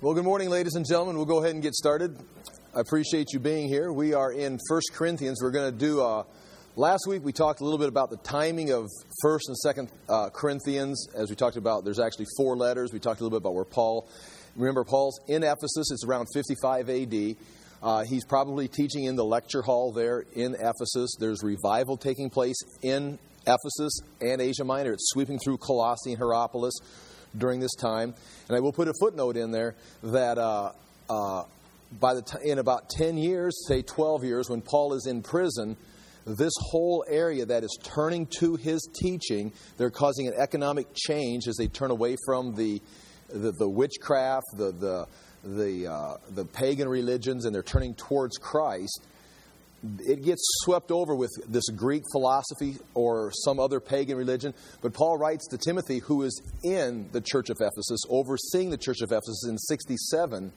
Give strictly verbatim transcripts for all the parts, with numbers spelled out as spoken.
Well, good morning, ladies and gentlemen. We'll go ahead and get started. I appreciate you being here. We are in First Corinthians. We're going to do, uh, last week we talked a little bit about the timing of First and Second uh, Corinthians. As we talked about, there's actually four letters. We talked a little bit about where Paul, remember Paul's in Ephesus. It's around fifty-five A D. Uh, he's probably teaching in the lecture hall there in Ephesus. There's revival taking place in Ephesus and Asia Minor. It's sweeping through Colossae and Hierapolis during this time. And I will put a footnote in there that uh, uh, by the t- in about ten years, say twelve years, when Paul is in prison, this whole area that is turning to his teaching, they're causing an economic change as they turn away from the the, the witchcraft, the the the, uh, the pagan religions, and they're turning towards Christ. It gets swept over with this Greek philosophy or some other pagan religion. But Paul writes to Timothy, who is in the church of Ephesus, overseeing the church of Ephesus in sixty-seven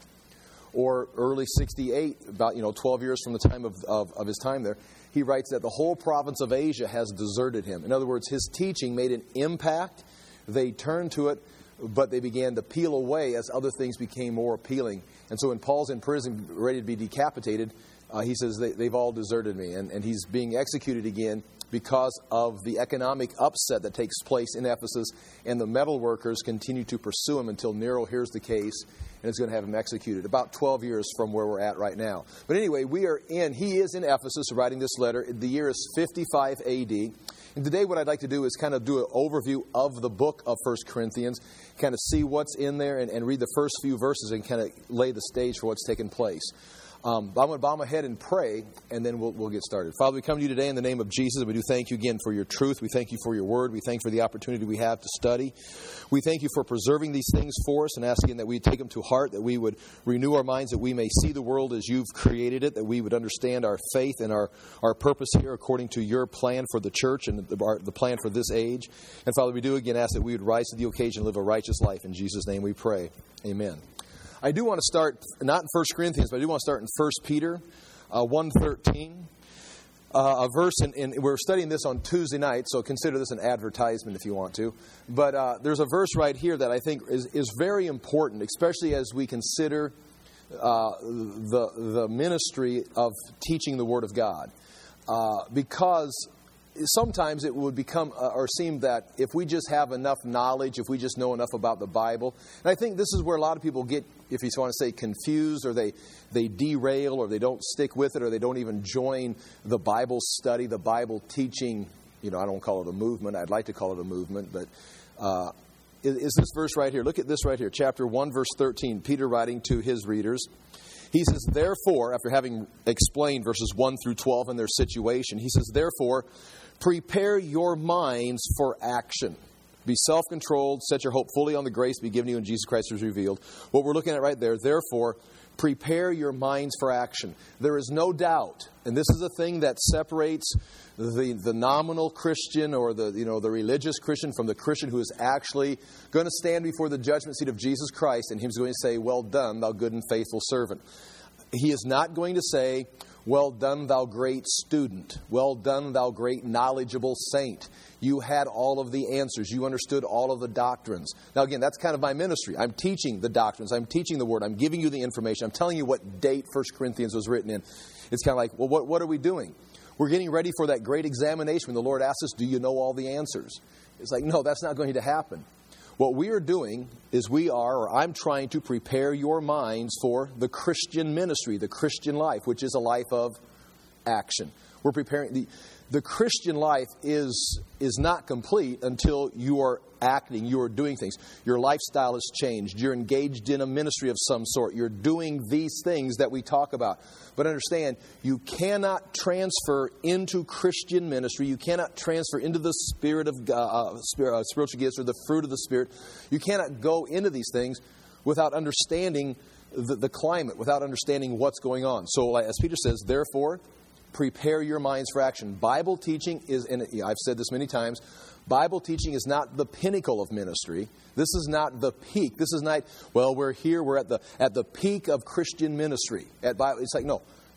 or early sixty-eight, about you know twelve years from the time of, of, of his time there. He writes that the whole province of Asia has deserted him. In other words, his teaching made an impact. They turned to it, but they began to peel away as other things became more appealing. And so when Paul's in prison, ready to be decapitated, Uh, he says, they, they've all deserted me. And, and he's being executed again because of the economic upset that takes place in Ephesus. And the metal workers continue to pursue him until Nero hears the case and is going to have him executed. About twelve years from where we're at right now. But anyway, we are in, he is in Ephesus writing this letter. The year is fifty-five A D. And today what I'd like to do is kind of do an overview of the book of First Corinthians, kind of see what's in there and, and read the first few verses and kind of lay the stage for what's taken place. Um, I'm going to bow my head and pray, and then we'll, we'll get started. Father, we come to you today in the name of Jesus, and we do thank you again for your truth. We thank you for your word. We thank you for the opportunity we have to study. We thank you for preserving these things for us and asking that we take them to heart, that we would renew our minds, that we may see the world as you've created it, that we would understand our faith and our, our purpose here according to your plan for the church and the, our, the plan for this age. And Father, we do again ask that we would rise to the occasion and live a righteous life. In Jesus' name we pray. Amen. I do want to start, not in First Corinthians, but I do want to start in First Peter uh, one thirteen. Uh, a verse, in, in, we're studying this on Tuesday night, so consider this an advertisement if you want to. But uh, there's a verse right here that I think is, is very important, especially as we consider uh, the, the ministry of teaching the Word of God. Uh, because sometimes it would become uh, or seem that if we just have enough knowledge, if we just know enough about the Bible, and I think this is where a lot of people get, if you want to say, confused, or they, they derail, or they don't stick with it, or they don't even join the Bible study, the Bible teaching. You know, I don't call it a movement. I'd like to call it a movement, but uh, is, is this verse right here? Look at this right here, chapter one, verse thirteen. Peter writing to his readers. He says, therefore, after having explained verses one through twelve in their situation, he says, therefore, prepare your minds for action. Be self-controlled. Set your hope fully on the grace to be given you when Jesus Christ is revealed. What we're looking at right there, therefore, prepare your minds for action. There is no doubt, and this is a thing that separates the, the nominal Christian or the you know the religious Christian from the Christian who is actually going to stand before the judgment seat of Jesus Christ, and He's going to say, well done, thou good and faithful servant. He is not going to say, well done, thou great student. Well done, thou great knowledgeable saint. You had all of the answers. You understood all of the doctrines. Now, again, that's kind of my ministry. I'm teaching the doctrines. I'm teaching the Word. I'm giving you the information. I'm telling you what date First Corinthians was written in. It's kind of like, well, what, what are we doing? We're getting ready for that great examination when the Lord asks us, do you know all the answers? It's like, no, that's not going to happen. What we are doing is we are, or I'm trying to prepare your minds for the Christian ministry, the Christian life, which is a life of action. We're preparing. The, the Christian life is, is not complete until you are acting, you are doing things. Your lifestyle has changed. You're engaged in a ministry of some sort. You're doing these things that we talk about. But understand, you cannot transfer into Christian ministry. You cannot transfer into the spirit of God, uh, spirit, uh, spiritual gifts or the fruit of the Spirit. You cannot go into these things without understanding the, the climate, without understanding what's going on. So as Peter says, therefore, prepare your minds for action. Bible teaching is, and I've said this many times, Bible teaching is not the pinnacle of ministry. This is not the peak. This is not, well, we're here, we're at the at the peak of Christian ministry. At Bible, it's like, no.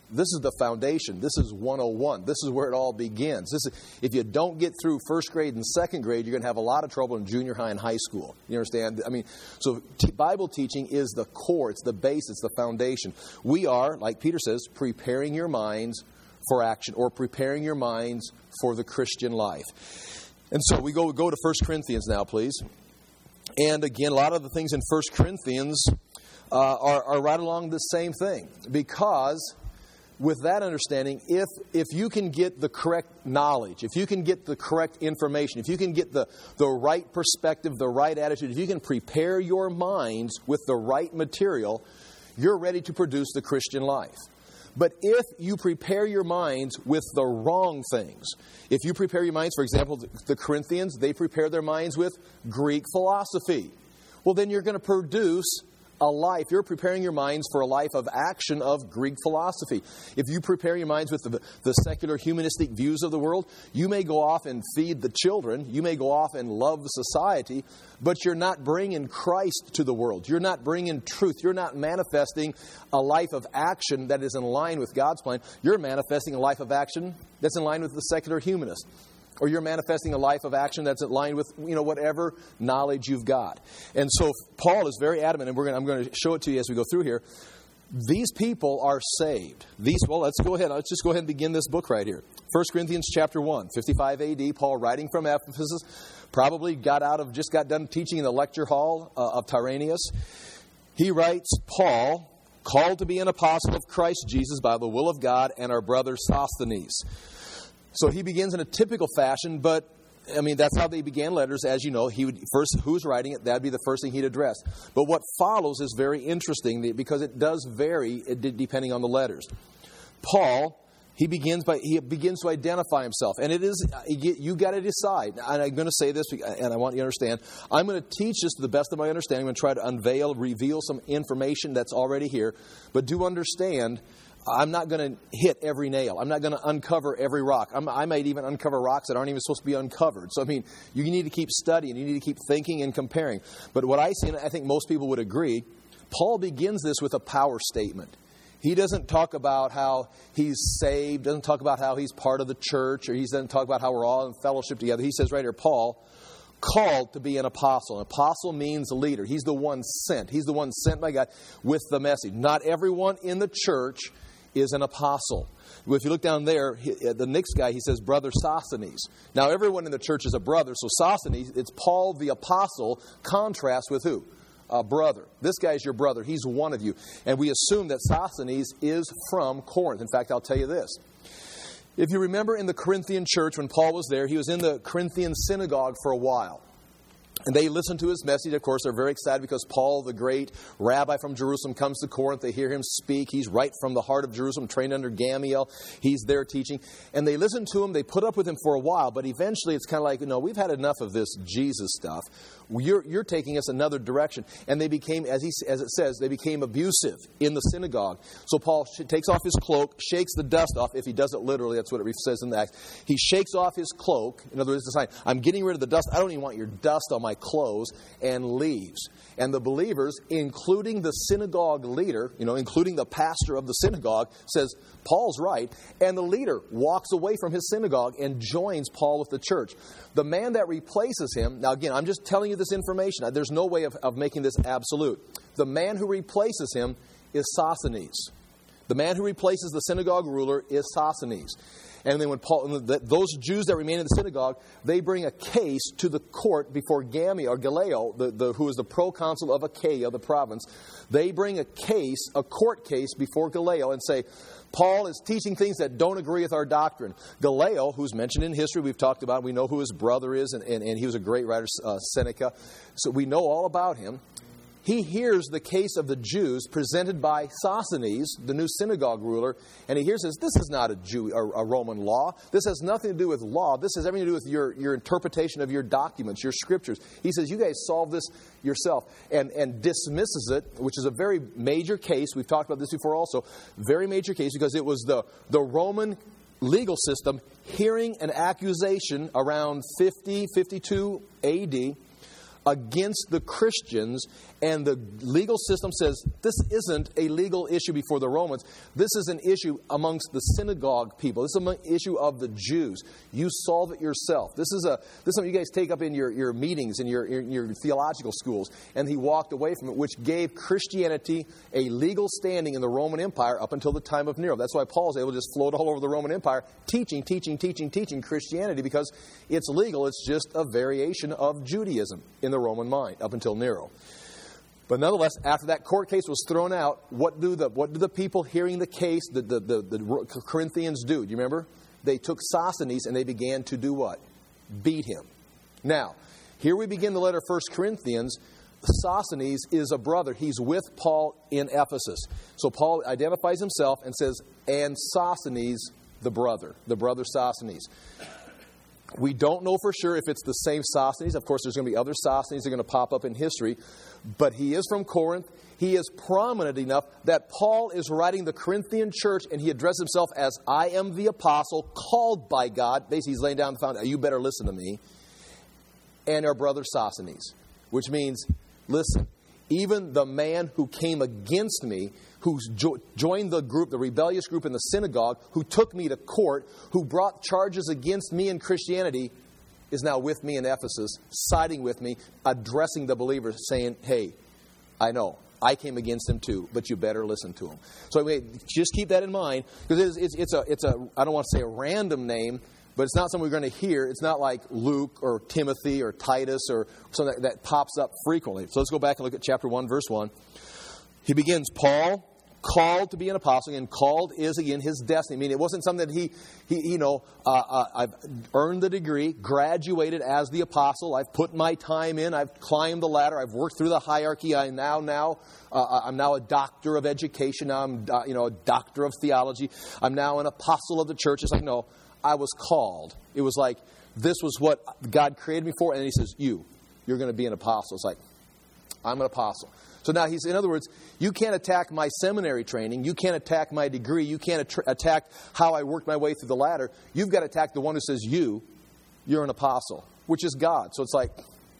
This is the foundation. This is one oh one. This is where it all begins. This is, if you don't get through first grade and second grade, you're going to have a lot of trouble in junior high and high school. You understand? I mean, so t- Bible teaching is the core. It's the base. It's the foundation. We are, like Peter says, preparing your minds for action, or preparing your minds for the Christian life. And so we go, go to First Corinthians now, please. And again, a lot of the things in First Corinthians uh, are, are right along the same thing. Because with that understanding, if if you can get the correct knowledge, if you can get the correct information, if you can get the, the right perspective, the right attitude, if you can prepare your minds with the right material, you're ready to produce the Christian life. But if you prepare your minds with the wrong things, if you prepare your minds, for example, the Corinthians, they prepare their minds with Greek philosophy. Well, then you're going to produce a life. You're preparing your minds for a life of action of Greek philosophy. If you prepare your minds with the, the secular humanistic views of the world, you may go off and feed the children. You may go off and love society, but you're not bringing Christ to the world. You're not bringing truth. You're not manifesting a life of action that is in line with God's plan. You're manifesting a life of action that's in line with the secular humanist. Or you're manifesting a life of action that's in line with, you know, whatever knowledge you've got. And so Paul is very adamant, and we're going to, I'm going to show it to you as we go through here. These people are saved. These, well, let's go ahead. Let's just go ahead and begin this book right here. First Corinthians chapter one, fifty-five A D, Paul writing from Ephesus, probably got out of, just got done teaching in the lecture hall uh, of Tyrannus. He writes, Paul, called to be an apostle of Christ Jesus by the will of God, and our brother Sosthenes. So he begins in a typical fashion, but, I mean, that's how they began letters. As you know, he would first, who's writing it, that'd be the first thing he'd address. But what follows is very interesting because it does vary depending on the letters. Paul, he begins by he begins to identify himself. And it is, you got to decide. And I'm going to say this, and I want you to understand. I'm going to teach this to the best of my understanding. I'm going to try to unveil, reveal some information that's already here. But do understand, I'm not going to hit every nail. I'm not going to uncover every rock. I'm, I might even uncover rocks that aren't even supposed to be uncovered. So, I mean, you need to keep studying. You need to keep thinking and comparing. But what I see, and I think most people would agree, Paul begins this with a power statement. He doesn't talk about how he's saved, doesn't talk about how he's part of the church, or he doesn't talk about how we're all in fellowship together. He says right here, Paul, called to be an apostle. An apostle means a leader. He's the one sent. He's the one sent by God with the message. Not everyone in the church is an apostle. If you look down there, the next guy, he says, brother Sosthenes. Now, everyone in the church is a brother, so Sosthenes, it's Paul the apostle, contrasts with who? A brother. This guy is your brother. He's one of you. And we assume that Sosthenes is from Corinth. In fact, I'll tell you this. If you remember in the Corinthian church, when Paul was there, he was in the Corinthian synagogue for a while. And they listen to his message. Of course, they're very excited because Paul, the great rabbi from Jerusalem, comes to Corinth. They hear him speak. He's right from the heart of Jerusalem, trained under Gamaliel. He's there teaching. And they listen to him. They put up with him for a while. But eventually, it's kind of like, you know, we've had enough of this Jesus stuff. You're, you're taking us another direction. And they became, as he as it says, they became abusive in the synagogue. So Paul takes off his cloak, shakes the dust off. If he does it literally, that's what it says in the Acts. He shakes off his cloak. In other words, it's a sign, I'm getting rid of the dust. I don't even want your dust on my clothes, and leaves. And the believers, including the synagogue leader, you know, including the pastor of the synagogue, says, Paul's right. And the leader walks away from his synagogue and joins Paul with the church. The man that replaces him, now again, I'm just telling you this information. There's no way of, of making this absolute. The man who replaces him is Sosthenes. The man who replaces the synagogue ruler is Sosthenes. And then when Paul, those Jews that remain in the synagogue, they bring a case to the court before Gamaliel, or Gallio, the, the, who is the proconsul of Achaia, the province. They bring a case, a court case before Gallio and say, Paul is teaching things that don't agree with our doctrine. Gallio, who's mentioned in history, we've talked about, we know who his brother is, and, and, and he was a great writer, uh, Seneca. So we know all about him. He hears the case of the Jews presented by Sosthenes, the new synagogue ruler, and he hears this. This is not a Jew, a, a Roman law. This has nothing to do with law. This has everything to do with your, your interpretation of your documents, your scriptures. He says, you guys solve this yourself, and, and dismisses it, which is a very major case. We've talked about this before also. Very major case because it was the, the Roman legal system hearing an accusation around fifty, fifty-two A D against the Christians, and the legal system says this isn't a legal issue before the Romans. This is an issue amongst the synagogue people. This is an issue of the Jews. You solve it yourself. This is a this is something you guys take up in your, your meetings, in your, in your theological schools. And he walked away from it, which gave Christianity a legal standing in the Roman Empire up until the time of Nero. That's why Paul's able to just float all over the Roman Empire, teaching, teaching, teaching, teaching Christianity, because it's legal. It's just a variation of Judaism in the Roman mind up until Nero. But nonetheless, after that court case was thrown out, what do the what do the people hearing the case, the, the, the, the Corinthians do? Do you remember? They took Sosthenes and they began to do what? Beat him. Now, here we begin the letter of First Corinthians. Sosthenes is a brother. He's with Paul in Ephesus. So Paul identifies himself and says, and Sosthenes, the brother, the brother Sosthenes. We don't know for sure if it's the same Sosthenes. Of course, there's going to be other Sosthenes that are going to pop up in history. But he is from Corinth. He is prominent enough that Paul is writing the Corinthian church, and he addresses himself as, I am the apostle called by God. Basically, he's laying down the foundation. You better listen to me. And our brother Sosthenes, which means, listen, even the man who came against me, who jo- joined the group, the rebellious group in the synagogue, who took me to court, who brought charges against me in Christianity, is now with me in Ephesus, siding with me, addressing the believers, saying, hey, I know, I came against him too, but you better listen to him. So anyway, just keep that in mind, because it's, it's, it's a, it's a, I don't want to say a random name, but it's not something we're going to hear. It's not like Luke or Timothy or Titus or something that, that pops up frequently. So let's go back and look at chapter one, verse one. He begins, Paul, called to be an apostle, and called is, again, his destiny. I mean, it wasn't something that he, he you know, uh, uh, I've earned the degree, graduated as the apostle, I've put my time in, I've climbed the ladder, I've worked through the hierarchy, I now, now, uh, I'm now a doctor of education, now I'm, uh, you know, a doctor of theology, I'm now an apostle of the church. It's like, no, I was called. It was like, this was what God created me for, and then he says, you, you're going to be an apostle. It's like, I'm an apostle. So now he's, in other words, you can't attack my seminary training. You can't attack my degree. You can't att- attack how I worked my way through the ladder. You've got to attack the one who says, you, you're an apostle, which is God. So it's like,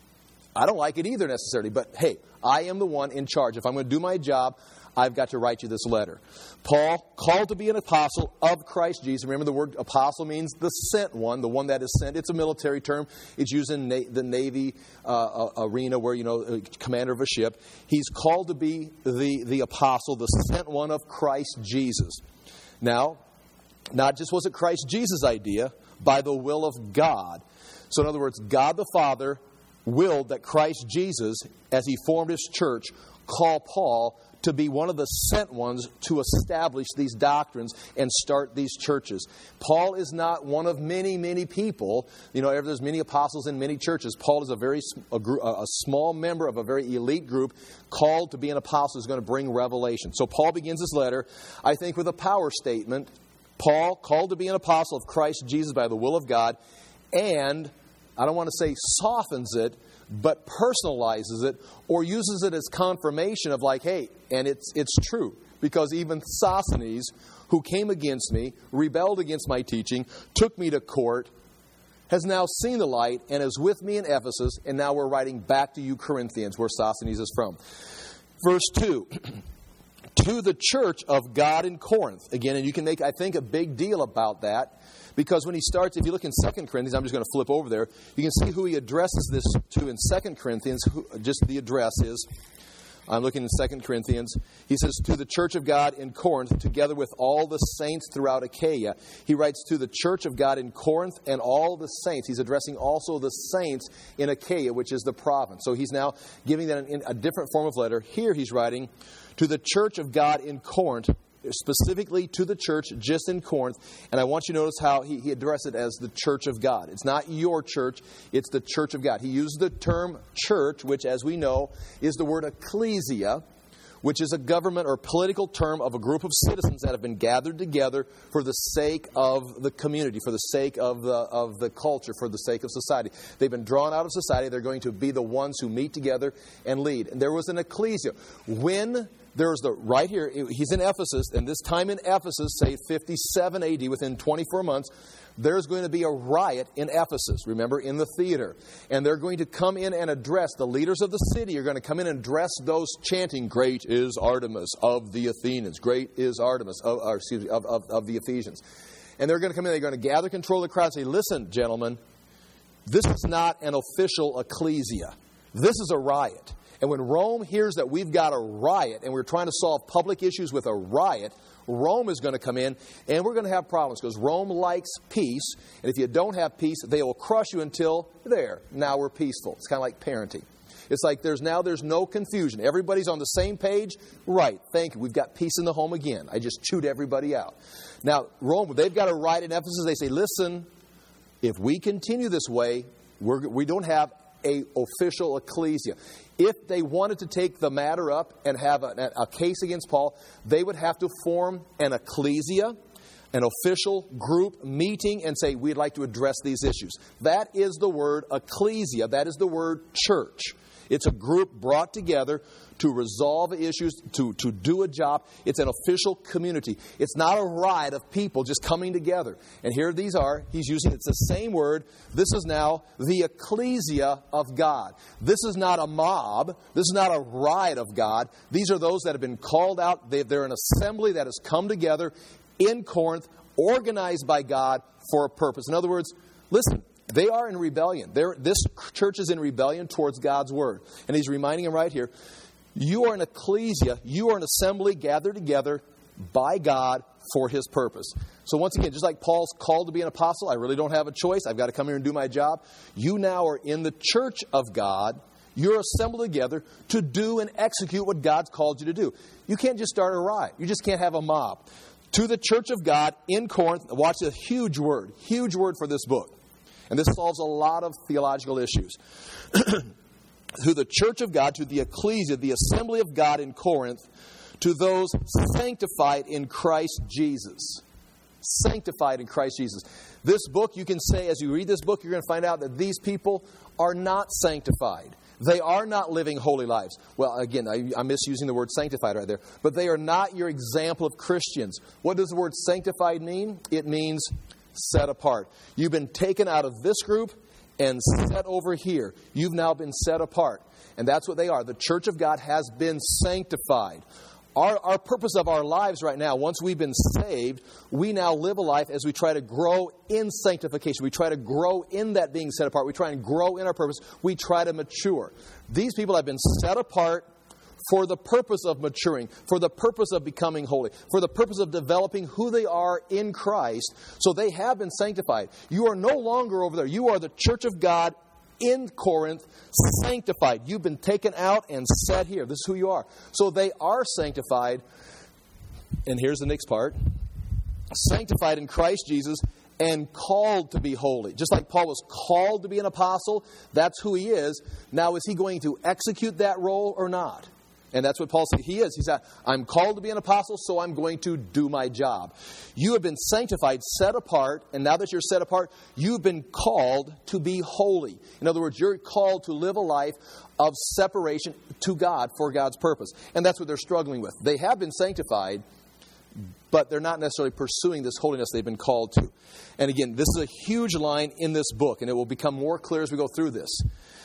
I don't like it either necessarily, but hey, I am the one in charge. If I'm going to do my job, I've got to write you this letter. Paul, called to be an apostle of Christ Jesus. Remember, the word apostle means the sent one, the one that is sent. It's a military term. It's used in na- the Navy uh, arena where, you know, commander of a ship. He's called to be the, the apostle, the sent one of Christ Jesus. Now, not just was it Christ Jesus' idea, by the will of God. So in other words, God the Father willed that Christ Jesus, as he formed his church, call Paul to be one of the sent ones to establish these doctrines and start these churches. Paul is not one of many, many people. You know, there's many apostles in many churches. Paul is a very a, group, a small member of a very elite group called to be an apostle who's going to bring revelation. So Paul begins his letter, I think, with a power statement. Paul, called to be an apostle of Christ Jesus by the will of God, and I don't want to say softens it, but personalizes it or uses it as confirmation of like, hey, and it's it's true. Because even Sosthenes, who came against me, rebelled against my teaching, took me to court, has now seen the light and is with me in Ephesus, and now we're writing back to you Corinthians, where Sosthenes is from. Verse two, to the church of God in Corinth. Again, and you can make, I think, a big deal about that. Because when he starts, if you look in Second Corinthians, I'm just going to flip over there, you can see who he addresses this to in Second Corinthians, who, just the address is. I'm looking in Second Corinthians. He says, to the church of God in Corinth, together with all the saints throughout Achaia. He writes to the church of God in Corinth and all the saints. He's addressing also the saints in Achaia, which is the province. So he's now giving that in a different form of letter. Here he's writing to the church of God in Corinth, specifically to the church just in Corinth. And I want you to notice how he, he addressed it as the church of God. It's not your church, it's the church of God. He used the term church, which, as we know, is the word ecclesia, which is a government or political term of a group of citizens that have been gathered together for the sake of the community, for the sake of the, of the culture, for the sake of society. They've been drawn out of society. They're going to be the ones who meet together and lead. And there was an ecclesia. When there's the, right here, he's in Ephesus, and this time in Ephesus, say fifty-seven A D, within twenty-four months, there's going to be a riot in Ephesus, remember, in the theater. And they're going to come in and address, the leaders of the city are going to come in and address those chanting, "Great is Artemis of the Athenians. Great is Artemis of, or excuse me, of, of, of the Ephesians." And they're going to come in, they're going to gather control of the crowd and say, "Listen, gentlemen, this is not an official ecclesia. This is a riot." And when Rome hears that we've got a riot and we're trying to solve public issues with a riot, Rome is going to come in and we're going to have problems because Rome likes peace. And if you don't have peace, they will crush you until there. Now we're peaceful. It's kind of like parenting. It's like there's now there's no confusion. Everybody's on the same page. Right. Thank you. We've got peace in the home again. I just chewed everybody out. Now, Rome, they've got a riot in Ephesus. They say, "Listen, if we continue this way, we're, we don't have a official ecclesia." If they wanted to take the matter up and have a, a case against Paul, they would have to form an ecclesia, an official group meeting, and say, "We'd like to address these issues." That is the word ecclesia. That is the word church. It's a group brought together to resolve issues, to, to do a job. It's an official community. It's not a riot of people just coming together. And here these are. He's using, it's the same word. This is now the ecclesia of God. This is not a mob. This is not a riot of God. These are those that have been called out. They, they're an assembly that has come together in Corinth, organized by God for a purpose. In other words, listen, they are in rebellion. They're, this church is in rebellion towards God's word. And he's reminding them right here, you are an ecclesia, you are an assembly gathered together by God for His purpose. So once again, just like Paul's called to be an apostle, I really don't have a choice, I've got to come here and do my job. You now are in the church of God. You're assembled together to do and execute what God's called you to do. You can't just start a riot. You just can't have a mob. To the church of God in Corinth, watch a huge word, huge word for this book. And this solves a lot of theological issues. To the church of God, to the ecclesia, the assembly of God in Corinth, to those sanctified in Christ Jesus. Sanctified in Christ Jesus. This book, you can say, as you read this book, you're going to find out that these people are not sanctified. They are not living holy lives. Well, again, I, I'm misusing the word sanctified right there. But they are not your example of Christians. What does the word sanctified mean? It means set apart. You've been taken out of this group and set over here. You've now been set apart. And that's what they are. The church of God has been sanctified. Our, our purpose of our lives right now, once we've been saved, we now live a life as we try to grow in sanctification. We try to grow in that being set apart. We try and grow in our purpose. We try to mature. These people have been set apart for the purpose of maturing, for the purpose of becoming holy, for the purpose of developing who they are in Christ. So they have been sanctified. You are no longer over there. You are the church of God in Corinth, sanctified. You've been taken out and set here. This is who you are. So they are sanctified. And here's the next part. Sanctified in Christ Jesus and called to be holy. Just like Paul was called to be an apostle, that's who he is. Now, is he going to execute that role or not? And that's what Paul said he is. He said, I'm called to be an apostle, so I'm going to do my job. You have been sanctified, set apart, and now that you're set apart, you've been called to be holy. In other words, you're called to live a life of separation to God for God's purpose. And that's what they're struggling with. They have been sanctified, but they're not necessarily pursuing this holiness they've been called to. And again, this is a huge line in this book, and it will become more clear as we go through this.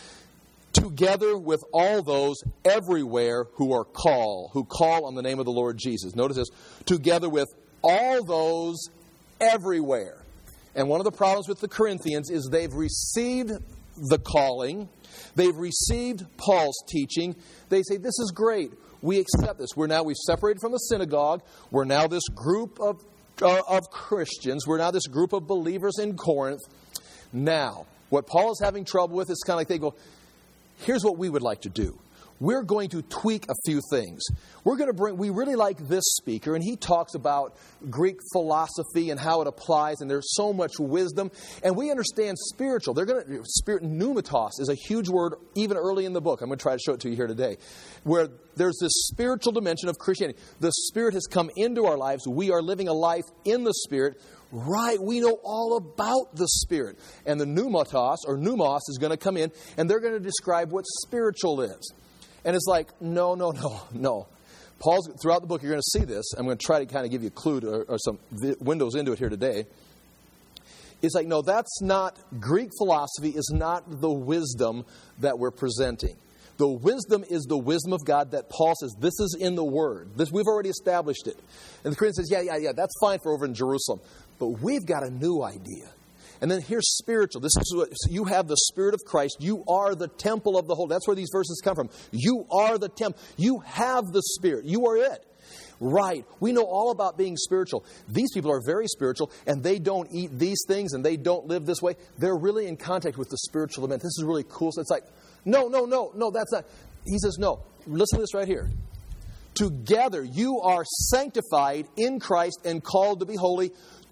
Together with all those everywhere who are called, who call on the name of the Lord Jesus. Notice this. Together with all those everywhere. And one of the problems with the Corinthians is they've received the calling. They've received Paul's teaching. They say, this is great. We accept this. We're now, we've separated from the synagogue. We're now this group of, uh, of Christians. We're now this group of believers in Corinth. Now, what Paul is having trouble with is kind of like they go, here's what we would like to do. We're going to tweak a few things. We're going to bring, we really like this speaker, and he talks about Greek philosophy and how it applies, and there's so much wisdom. And we understand spiritual. They're going to, spirit, pneumatos is a huge word even early in the book. I'm going to try to show it to you here today. Where there's this spiritual dimension of Christianity. The Spirit has come into our lives. We are living a life in the Spirit. Right, we know all about the Spirit. And the pneumatos, or pneumos, is going to come in, and they're going to describe what spiritual is. And it's like, no, no, no, no. Paul's, throughout the book, you're going to see this. I'm going to try to kind of give you a clue to, or, or some vi- windows into it here today. It's like, no, that's not, Greek philosophy is not the wisdom that we're presenting. The wisdom is the wisdom of God that Paul says, this is in the Word. This, we've already established it. And the Corinthians says, yeah, yeah, yeah, that's fine for over in Jerusalem. But we've got a new idea. And then here's spiritual. This is what, so you have the Spirit of Christ. You are the temple of the Holy. That's where these verses come from. You are the temple. You have the Spirit. You are it. Right. We know all about being spiritual. These people are very spiritual, and they don't eat these things, and they don't live this way. They're really in contact with the spiritual event. This is really cool. So it's like, no, no, no, no, that's not. He says, no. Listen to this right here. Together, you are sanctified in Christ and called to be holy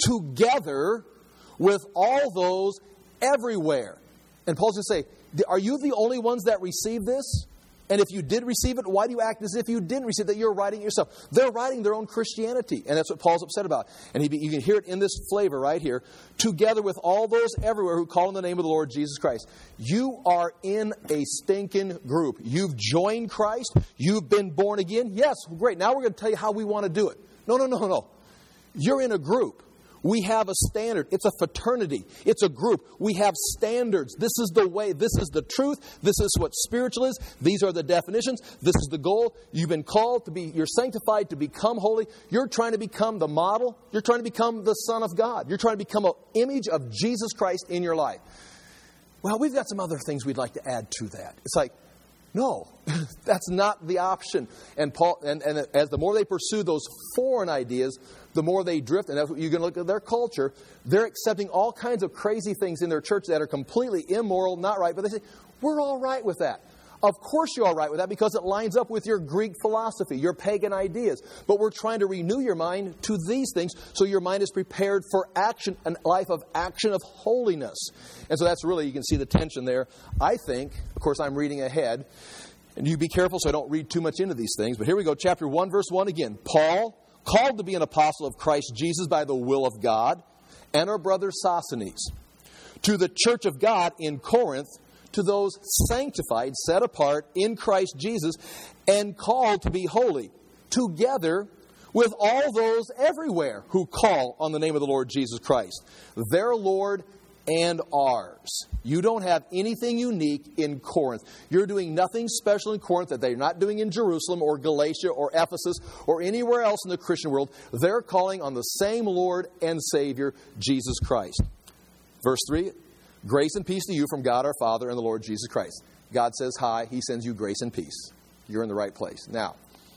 together with all those everywhere. And Paul's going to say, are you the only ones that receive this? And if you did receive it, why do you act as if you didn't receive it, that you're writing it yourself? They're writing their own Christianity. And that's what Paul's upset about. And he, you can hear it in this flavor right here. Together with all those everywhere who call on the name of the Lord Jesus Christ. You are in a stinking group. You've joined Christ. You've been born again. Yes, great. Now we're going to tell you how we want to do it. No, no, no, no. You're in a group. We have a standard. It's a fraternity. It's a group. We have standards. This is the way. This is the truth. This is what spiritual is. These are the definitions. This is the goal. You've been called to be, you're sanctified to become holy. You're trying to become the model. You're trying to become the Son of God. You're trying to become an image of Jesus Christ in your life. Well, we've got some other things we'd like to add to that. It's like, no, that's not the option. And Paul, and, and as the more they pursue those foreign ideas, the more they drift. And that's what you're going to look at their culture. They're accepting all kinds of crazy things in their church that are completely immoral, not right. But they say, we're all right with that. Of course you're all right with that because it lines up with your Greek philosophy, your pagan ideas. But we're trying to renew your mind to these things so your mind is prepared for action, a life of action of holiness. And so that's really, you can see the tension there. I think, of course, I'm reading ahead. And you be careful so I don't read too much into these things. But here we go, chapter one, verse one again. Paul, called to be an apostle of Christ Jesus by the will of God, and our brother Sosthenes, to the church of God in Corinth, to those sanctified, set apart in Christ Jesus, and called to be holy, together with all those everywhere who call on the name of the Lord Jesus Christ, their Lord and ours. You don't have anything unique in Corinth. You're doing nothing special in Corinth that they're not doing in Jerusalem or Galatia or Ephesus or anywhere else in the Christian world. They're calling on the same Lord and Savior, Jesus Christ. Verse three, grace and peace to you from God our Father and the Lord Jesus Christ. God says hi. He sends you grace and peace. You're in the right place. Now,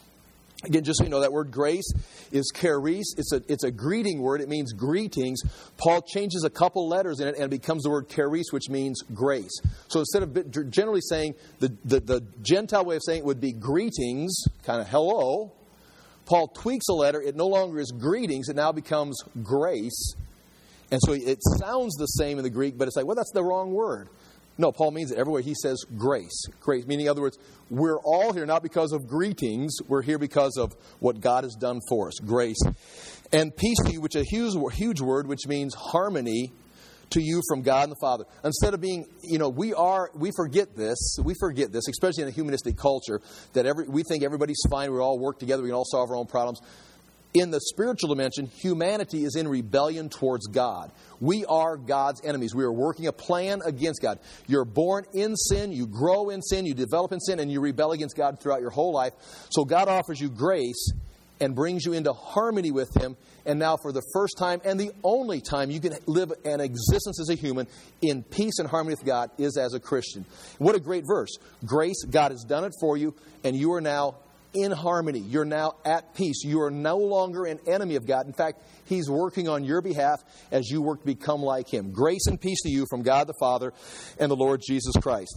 again, just so you know, that word grace is charis. It's a, it's a greeting word. It means greetings. Paul changes a couple letters in it and it becomes the word charis, which means grace. So instead of generally saying, the, the, the Gentile way of saying it would be greetings, kind of hello, Paul tweaks a letter. It no longer is greetings. It now becomes grace. And so it sounds the same in the Greek, but it's like, well, that's the wrong word. No, Paul means it everywhere. He says grace. Grace, meaning, in other words, we're all here not because of greetings. We're here because of what God has done for us. Grace. And peace to you, which is a huge, huge word, which means harmony to you from God and the Father. Instead of being, you know, we are, we forget this. We forget this, especially in a humanistic culture, that every we think everybody's fine. We all work together. We can all solve our own problems. In the spiritual dimension, humanity is in rebellion towards God. We are God's enemies. We are working a plan against God. You're born in sin, you grow in sin, you develop in sin, and you rebel against God throughout your whole life. So God offers you grace and brings you into harmony with Him. And now for the first time and the only time you can live an existence as a human in peace and harmony with God is as a Christian. What a great verse. Grace, God has done it for you, and you are now in harmony. You're now at peace. You are no longer an enemy of God. In fact, He's working on your behalf as you work to become like Him. Grace and peace to you from God the Father and the Lord Jesus Christ.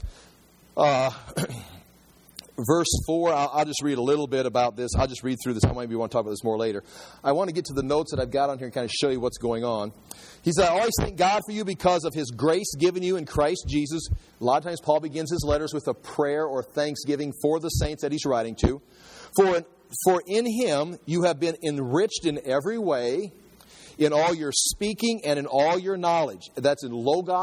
Uh, verse four, I'll, I'll just read a little bit about this. I'll just read through this. I might be want to talk about this more later. I want to get to the notes that I've got on here and kind of show you what's going on. He said, I always thank God for you because of His grace given you in Christ Jesus. A lot of times Paul begins his letters with a prayer or thanksgiving for the saints that he's writing to. For in, for in Him you have been enriched in every way, in all your speaking and in all your knowledge. That's in logos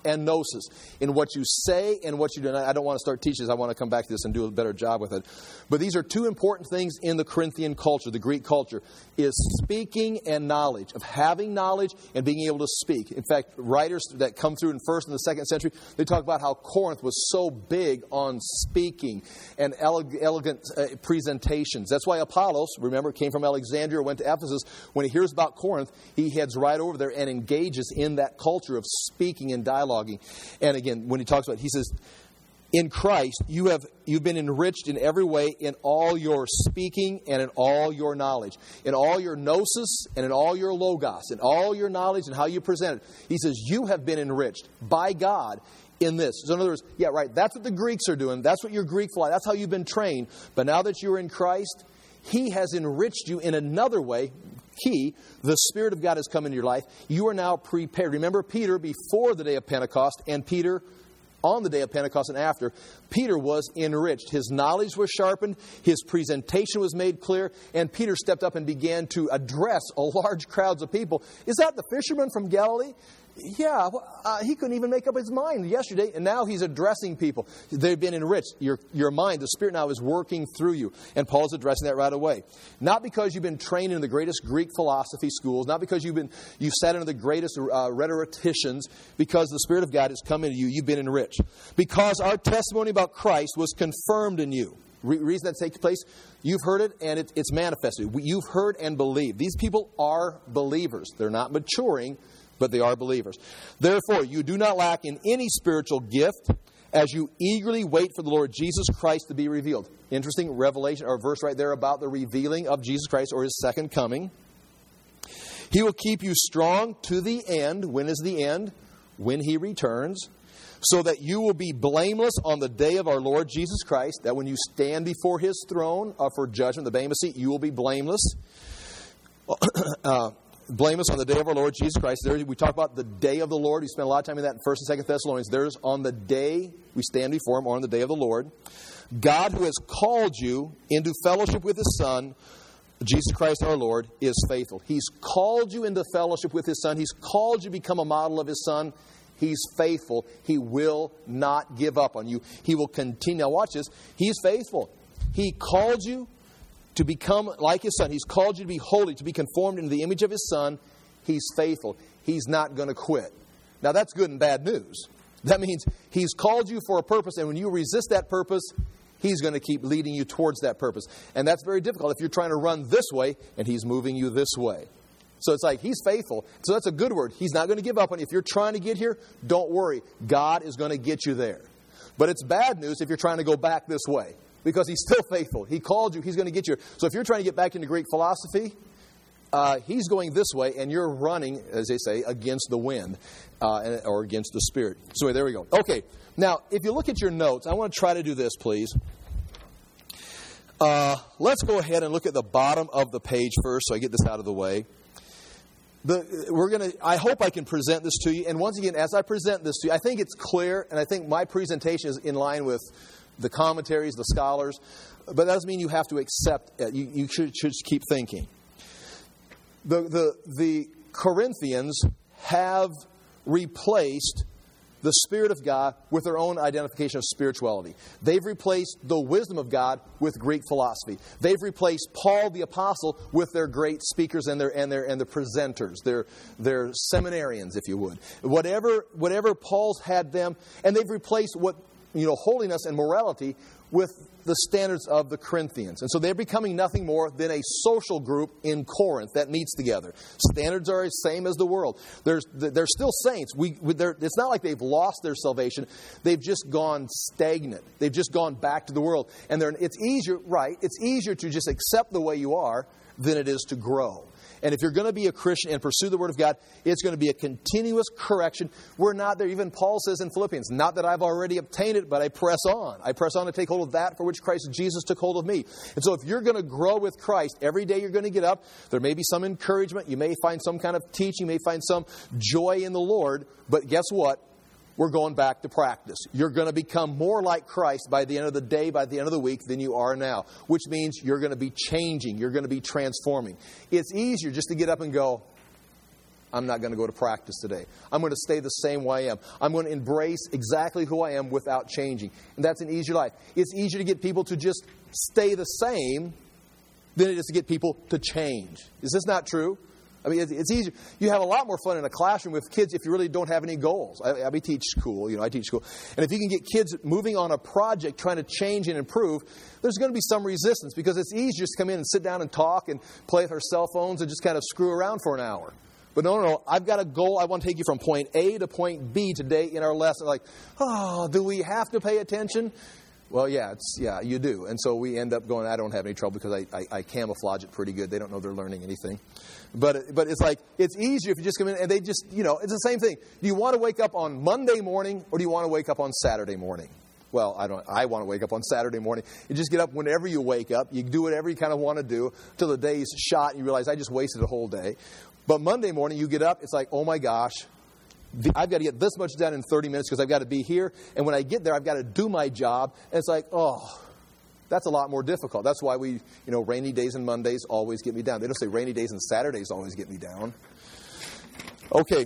and gnosis, in what you say and what you do. And I don't want to start teaching this. I want to come back to this and do a better job with it. But these are two important things in the Corinthian culture, the Greek culture, is speaking and knowledge, of having knowledge and being able to speak. In fact, writers that come through in first and the second century, they talk about how Corinth was so big on speaking and eleg- elegant uh, presentations. That's why Apollos, remember, came from Alexandria, went to Ephesus. When he hears about Corinth, he heads right over there and engages in that culture of speaking and dialoguing. And again, when he talks about it, he says, in Christ, you have you've been enriched in every way in all your speaking and in all your knowledge, in all your gnosis and in all your logos, in all your knowledge and how you present it. He says, you have been enriched by God in this. So in other words, yeah, right, that's what the Greeks are doing. That's what your Greek philosophy, that's how you've been trained. But now that you're in Christ, He has enriched you in another way. Key, the Spirit of God has come into your life. You are now prepared. Remember Peter before the day of Pentecost and Peter on the day of Pentecost and after. Peter was enriched. His knowledge was sharpened. His presentation was made clear. And Peter stepped up and began to address a large crowds of people. Is that the fisherman from Galilee? Yeah, uh, he couldn't even make up his mind yesterday, and now he's addressing people. They've been enriched. Your, your mind, the Spirit now is working through you. And Paul's addressing that right away. Not because you've been trained in the greatest Greek philosophy schools, not because you've been you've sat under the greatest uh, rhetoricians, because the Spirit of God has come into you. You've been enriched. Because our testimony about Christ was confirmed in you. Re- reason that takes place, you've heard it and it, it's manifested. You've heard and believed. These people are believers. They're not maturing, but they are believers. Therefore, you do not lack in any spiritual gift as you eagerly wait for the Lord Jesus Christ to be revealed. Interesting revelation or verse right there about the revealing of Jesus Christ or His second coming. He will keep you strong to the end. When is the end? When He returns. So that you will be blameless on the day of our Lord Jesus Christ. That when you stand before His throne uh, for judgment, the Bema seat, you will be blameless. uh, Blameless on the day of our Lord Jesus Christ. There we talk about the day of the Lord. We spent a lot of time in that in First and Second Thessalonians. There's on the day we stand before Him, or on the day of the Lord. God, who has called you into fellowship with His Son, Jesus Christ our Lord, is faithful. He's called you into fellowship with His Son. He's called you to become a model of His Son. He's faithful. He will not give up on you. He will continue. Now watch this. He's faithful. He called you to become like His Son. He's called you to be holy, to be conformed into the image of His Son. He's faithful. He's not going to quit. Now that's good and bad news. That means He's called you for a purpose, and when you resist that purpose, He's going to keep leading you towards that purpose. And that's very difficult if you're trying to run this way and He's moving you this way. So it's like He's faithful. So that's a good word. He's not going to give up on you. If you're trying to get here, don't worry. God is going to get you there. But it's bad news if you're trying to go back this way. Because He's still faithful. He called you. He's going to get you. So if you're trying to get back into Greek philosophy, uh, He's going this way, and you're running, as they say, against the wind uh, or against the Spirit. So anyway, there we go. Okay. Now, if you look at your notes, I want to try to do this, please. Uh, let's go ahead and look at the bottom of the page first, so I get this out of the way. The, we're going to. I hope I can present this to you. And once again, as I present this to you, I think it's clear, and I think my presentation is in line with the commentaries, the scholars, but that doesn't mean you have to accept it. You, you should, should keep thinking. The, the, the Corinthians have replaced the Spirit of God with their own identification of spirituality. They've replaced the wisdom of God with Greek philosophy. They've replaced Paul the Apostle with their great speakers and their and their and the presenters, their their seminarians, if you would. Whatever whatever Paul's had them, and they've replaced what you know, holiness and morality with the standards of the Corinthians. And so they're becoming nothing more than a social group in Corinth that meets together. Standards are the same as the world. There's, they're still saints. We, it's not like they've lost their salvation. They've just gone stagnant. They've just gone back to the world. And it's easier, right, it's easier to just accept the way you are than it is to grow. And if you're going to be a Christian and pursue the Word of God, it's going to be a continuous correction. We're not there. Even Paul says in Philippians, not that I've already obtained it, but I press on. I press on to take hold of that for which Christ Jesus took hold of me. And so if you're going to grow with Christ, every day you're going to get up. There may be some encouragement. You may find some kind of teaching. You may find some joy in the Lord. But guess what? We're going back to practice. You're going to become more like Christ by the end of the day, by the end of the week than you are now, which means you're going to be changing. You're going to be transforming. It's easier just to get up and go, I'm not going to go to practice today. I'm going to stay the same way I am. I'm going to embrace exactly who I am without changing. And that's an easier life. It's easier to get people to just stay the same than it is to get people to change. Is this not true? I mean, it's, it's easier. You have a lot more fun in a classroom with kids if you really don't have any goals. I, I teach school, you know, I teach school. And if you can get kids moving on a project, trying to change and improve, there's going to be some resistance because it's easier just to come in and sit down and talk and play with our cell phones and just kind of screw around for an hour. But no, no, no, I've got a goal. I want to take you from point A to point B today in our lesson. Like, oh, do we have to pay attention? Well, yeah, it's, yeah, you do. And so we end up going, I don't have any trouble because I, I, I camouflage it pretty good. They don't know they're learning anything. But but it's like, it's easier if you just come in and they just, you know, it's the same thing. Do you want to wake up on Monday morning or do you want to wake up on Saturday morning? Well, I don't. I want to wake up on Saturday morning. You just get up whenever you wake up. You do whatever you kind of want to do until the day's shot and you realize I just wasted a whole day. But Monday morning you get up, it's like, oh my gosh, I've got to get this much done in thirty minutes because I've got to be here. And when I get there, I've got to do my job. And it's like, oh, that's a lot more difficult. That's why we, you know, rainy days and Mondays always get me down. They don't say rainy days and Saturdays always get me down. Okay.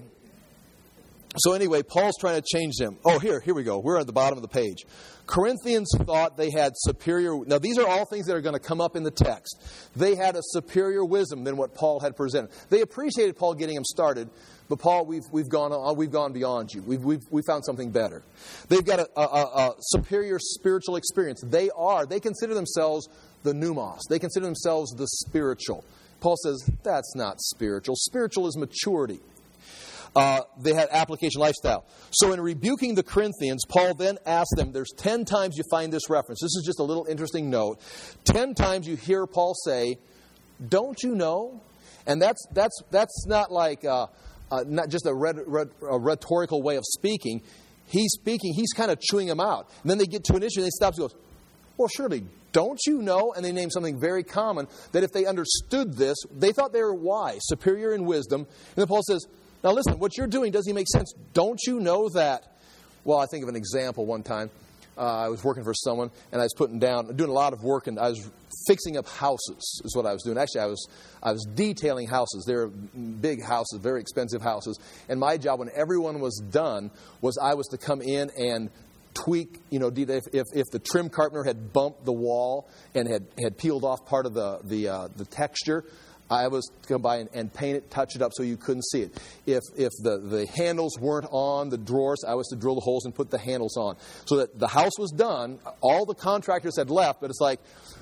So anyway, Paul's trying to change them. Oh, here, here we go. We're at the bottom of the page. Corinthians thought they had superior... Now, these are all things that are going to come up in the text. They had a superior wisdom than what Paul had presented. They appreciated Paul getting them started, but Paul, we've we've gone on, we've gone beyond you. We've we've we found something better. They've got a, a, a superior spiritual experience. They are. They consider themselves the pneumos. They consider themselves the spiritual. Paul says that's not spiritual. Spiritual is maturity. Uh, they had application lifestyle. So in rebuking the Corinthians, Paul then asked them, there's ten times you find this reference. This is just a little interesting note. Ten times you hear Paul say, don't you know? And that's that's that's not like uh, uh, not just a, red, red, a rhetorical way of speaking. He's speaking, he's kind of chewing them out. And then they get to an issue and they stop and goes, well, surely, don't you know? And they name something very common that if they understood this, they thought they were wise, superior in wisdom. And then Paul says, now listen, what you're doing doesn't make sense. Don't you know that? Well, I think of an example one time. Uh, I was working for someone, and I was putting down, doing a lot of work, and I was fixing up houses is what I was doing. Actually, I was I was detailing houses. They're big houses, very expensive houses. And my job when everyone was done was I was to come in and tweak, you know, if, if, if the trim carpenter had bumped the wall and had, had peeled off part of the, the, uh, the texture, I was to come by and, and paint it, touch it up so you couldn't see it. If if the, the handles weren't on the drawers, I was to drill the holes and put the handles on. So that the house was done, all the contractors had left, but it's like,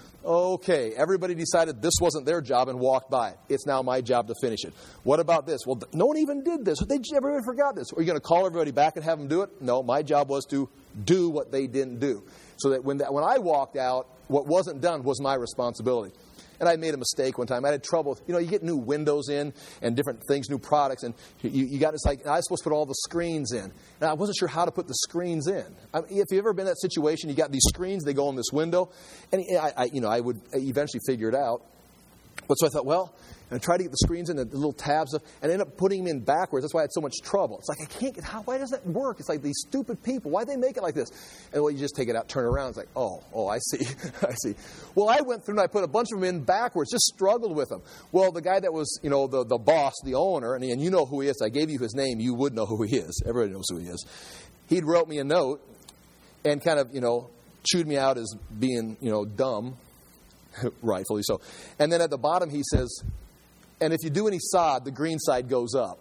okay, everybody decided this wasn't their job and walked by. It's now my job to finish it. What about this? Well, no one even did this. They everybody forgot this. Are you going to call everybody back and have them do it? No, my job was to do what they didn't do. So that when that, when I walked out, what wasn't done was my responsibility. And I made a mistake one time. I had trouble. You know, you get new windows in and different things, new products, and you, you got it's like I was supposed to put all the screens in, and I wasn't sure how to put the screens in. I mean, if you've ever been in that situation, you got these screens, they go in this window, and I, I you know, I would eventually figure it out. But so I thought, well, and I tried to get the screens in, the little tabs, and I ended up putting them in backwards. That's why I had so much trouble. It's like, I can't get, how, why does that work? It's like these stupid people. Why do they make it like this? And well, you just take it out, turn around. It's like, oh, oh, I see. I see. Well, I went through and I put a bunch of them in backwards, just struggled with them. Well, the guy that was, you know, the, the boss, the owner, and, and you know who he is. I gave you his name. You would know who he is. Everybody knows who he is. He'd wrote me a note and kind of, you know, chewed me out as being, you know, dumb. Rightfully so. And then at the bottom he says, and if you do any sod, the green side goes up.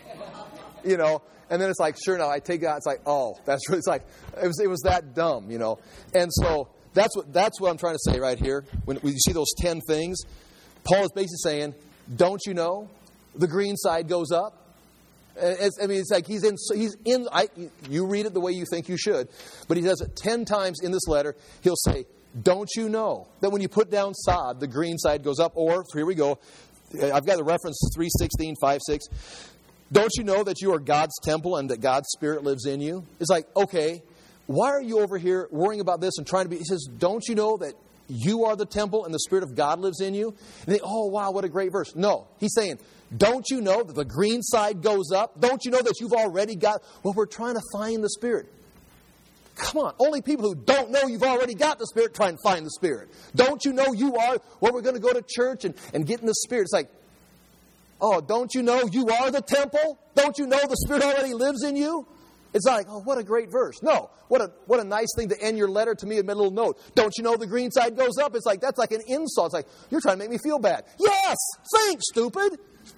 You know, and then it's like, sure, now I take it out. It's like, oh, that's really, it's like, it was, it was that dumb, you know. And so that's what, that's what I'm trying to say right here. When, when you see those ten things, Paul is basically saying, don't you know the green side goes up? It's, I mean, it's like he's in, he's in, I, you read it the way you think you should, but he does it ten times in this letter. He'll say, don't you know that when you put down sod, the green side goes up? Or, here we go, I've got the reference three sixteen, five six. Don't you know that you are God's temple and that God's Spirit lives in you? It's like, okay, why are you over here worrying about this and trying to be... He says, don't you know that you are the temple and the Spirit of God lives in you? And they, oh, wow, what a great verse. No, he's saying, don't you know that the green side goes up? Don't you know that you've already got... Well, we're trying to find the Spirit. Come on. Only people who don't know you've already got the Spirit try and find the Spirit. Don't you know you are? Well, we're going to go to church and, and get in the Spirit. It's like, Oh, don't you know you are the temple? Don't you know the Spirit already lives in you? It's not like, oh, what a great verse. No, what a what a nice thing to end your letter to me with a little note. Don't you know the green side goes up? It's like, that's like an insult. It's like, you're trying to make me feel bad. Yes, think, stupid.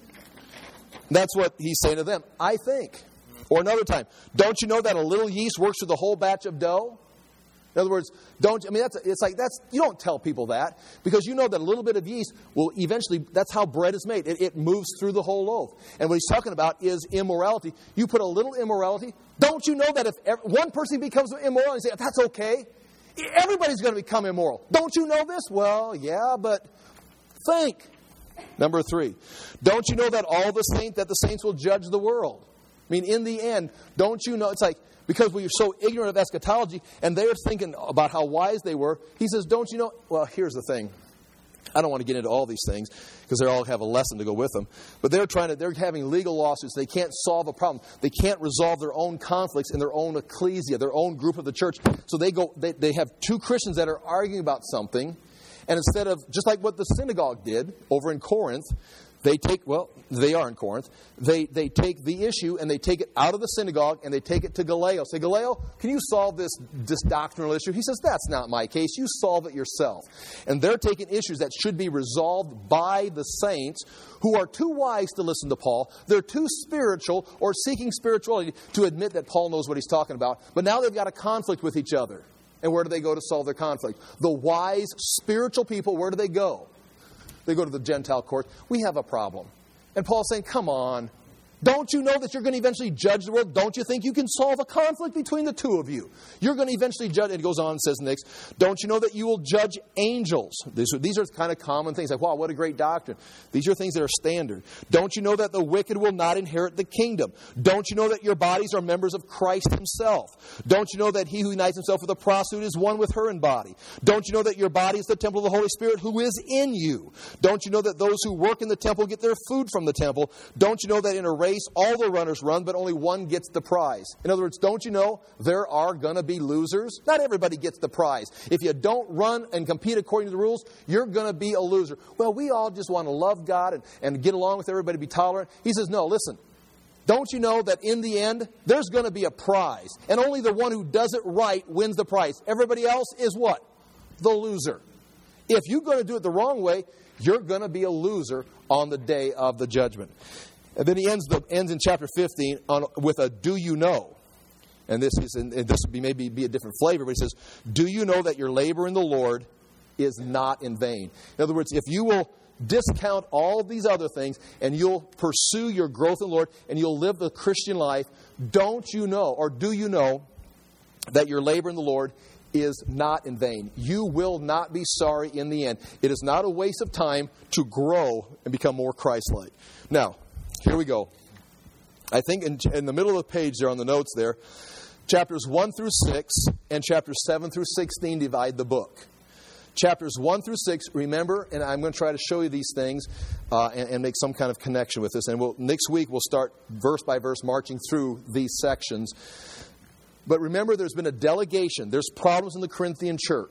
That's what he's saying to them. I think. Or another time, don't you know that a little yeast works through the whole batch of dough? In other words, don't, I mean, that's, it's like, that's, you don't tell people that because you know that a little bit of yeast will eventually, that's how bread is made. It, it moves through the whole loaf. And what he's talking about is immorality. You put a little immorality. Don't you know that if ever, one person becomes immoral and you say, that's okay, everybody's going to become immoral. Don't you know this? Well, yeah, but think. Number three, don't you know that all the saints, that the saints will judge the world? I mean, in the end, don't you know, it's like, because we are so ignorant of eschatology, and they're thinking about how wise they were. He says, don't you know? Well, here's the thing. I don't want to get into all these things because they all have a lesson to go with them. But they're trying to, they're having legal lawsuits. They can't solve a problem. They can't resolve their own conflicts in their own ecclesia, their own group of the church. So they go, they, they have two Christians that are arguing about something. And instead of, just like what the synagogue did over in Corinth, they take, well, they are in Corinth. They they take the issue and they take it out of the synagogue and they take it to Gallio. Say, Gallio, can you solve this, this doctrinal issue? He says, that's not my case. You solve it yourself. And they're taking issues that should be resolved by the saints who are too wise to listen to Paul. They're too spiritual or seeking spirituality to admit that Paul knows what he's talking about. But now they've got a conflict with each other. And where do they go to solve their conflict? The wise, spiritual people, where do they go? They go to the Gentile court. We have a problem. And Paul's saying, come on. Don't you know that you're going to eventually judge the world? Don't you think you can solve a conflict between the two of you? You're going to eventually judge. And it goes on and says next, don't you know that you will judge angels? These are, these are kind of common things. Like, wow, what a great doctrine. These are things that are standard. Don't you know that the wicked will not inherit the kingdom? Don't you know that your bodies are members of Christ himself? Don't you know that he who unites himself with a prostitute is one with her in body? Don't you know that your body is the temple of the Holy Spirit who is in you? Don't you know that those who work in the temple get their food from the temple? Don't you know that in a race all the runners run, but only one gets the prize? In other words, don't you know there are going to be losers? Not everybody gets the prize. If you don't run and compete according to the rules, you're going to be a loser. Well, we all just want to love God and, and get along with everybody, be tolerant. He says, no, listen. Don't you know that in the end, there's going to be a prize? And only the one who does it right wins the prize. Everybody else is what? The loser. If you're going to do it the wrong way, you're going to be a loser on the day of the judgment. And then he ends the ends in chapter fifteen on, with a "Do you know?" And this is and this would be maybe be a different flavor, but he says, "Do you know that your labor in the Lord is not in vain?" In other words, if you will discount all of these other things and you'll pursue your growth in the Lord and you'll live the Christian life, don't you know, or do you know, that your labor in the Lord is not in vain? You will not be sorry in the end. It is not a waste of time to grow and become more Christ-like. Now, here we go. I think in, in the middle of the page there on the notes there, chapters one through six and chapters seven through sixteen divide the book. Chapters one through six, remember, and I'm going to try to show you these things uh, and, and make some kind of connection with this. And we'll, next week we'll start verse by verse marching through these sections. But remember, there's been a delegation. There's problems in the Corinthian church.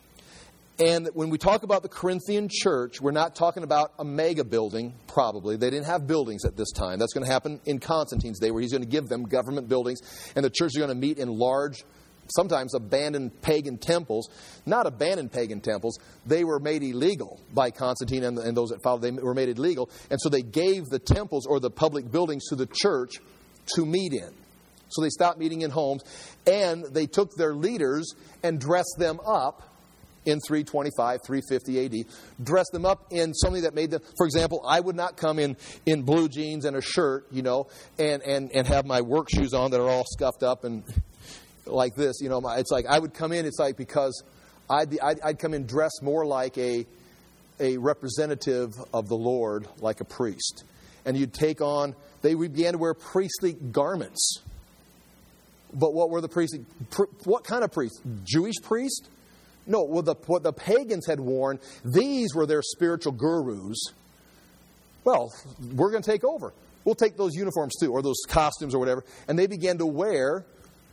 And when we talk about the Corinthian church, we're not talking about a mega building, probably. They didn't have buildings at this time. That's going to happen in Constantine's day, where he's going to give them government buildings. And the church is going to meet in large, sometimes abandoned pagan temples. Not abandoned pagan temples. They were made illegal by Constantine and, and those that followed. They were made illegal. And so they gave the temples or the public buildings to the church to meet in. So they stopped meeting in homes. And they took their leaders and dressed them up in three twenty-five, three fifty A D, dressed them up in something that made them, for example, I would not come in, in blue jeans and a shirt, you know, and, and, and have my work shoes on that are all scuffed up and like this, you know. My, it's like I would come in, it's like because I'd, be, I'd, I'd come in dressed more like a, a representative of the Lord, like a priest. And you'd take on, they began to wear priestly garments. But what were the priests? What kind of priests? Jewish priest? No, well, the, what the pagans had worn, these were their spiritual gurus. Well, we're going to take over. We'll take those uniforms too, or those costumes or whatever. And they began to wear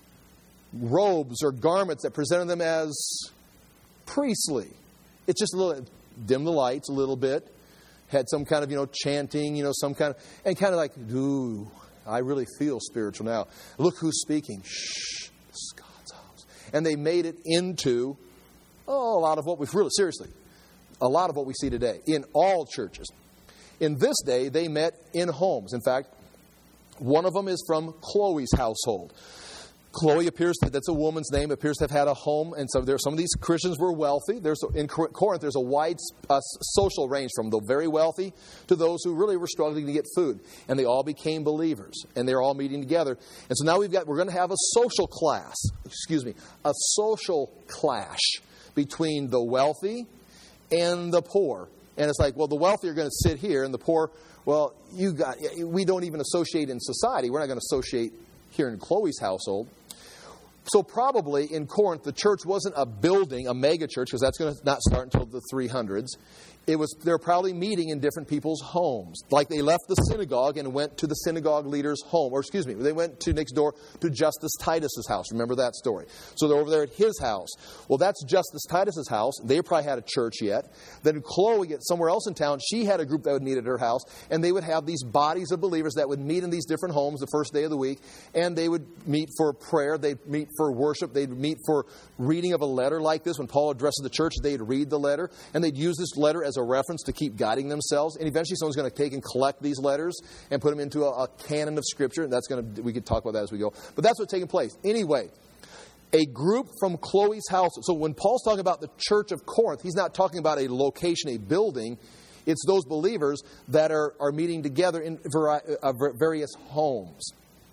robes or garments that presented them as priestly. It's just a little, dim the lights a little bit, had some kind of, you know, chanting, you know, some kind of, and kind of like, ooh, I really feel spiritual now. Look who's speaking. Shh, this is God's house. And they made it into, oh, a lot of what we've really, seriously, a lot of what we see today in all churches. In this day, they met in homes. In fact, one of them is from Chloe's household. Chloe appears to, that's a woman's name, appears to have had a home. And so there, some of these Christians were wealthy. There's in Corinth, there's a wide uh, social range from the very wealthy to those who really were struggling to get food. And they all became believers. And they're all meeting together. And so now we've got, we're going to have a social class, excuse me, a social clash between the wealthy and the poor. And it's like, well, the wealthy are going to sit here, and the poor, well, you got, we don't even associate in society. We're not going to associate here in Chloe's household. So probably in Corinth, the church wasn't a building, a mega church, because that's going to not start until the three hundreds. It was, they're probably meeting in different people's homes. Like they left the synagogue and went to the synagogue leader's home. Or excuse me, they went to next door to Justus Titus's house. Remember that story? So they're over there at his house. Well, that's Justus Titus's house. They probably had a church yet. Then Chloe, get somewhere else in town, she had a group that would meet at her house. And they would have these bodies of believers that would meet in these different homes the first day of the week. And they would meet for prayer. They'd meet for worship. They'd meet for reading of a letter like this. When Paul addresses the church, they'd read the letter. And they'd use this letter as a reference to keep guiding themselves. And eventually someone's going to take and collect these letters and put them into a, a canon of Scripture. And that's going to, we could talk about that as we go. But that's what's taking place. Anyway, a group from Chloe's house. So when Paul's talking about the church of Corinth, he's not talking about a location, a building. It's those believers that are, are meeting together in vari- uh, various homes.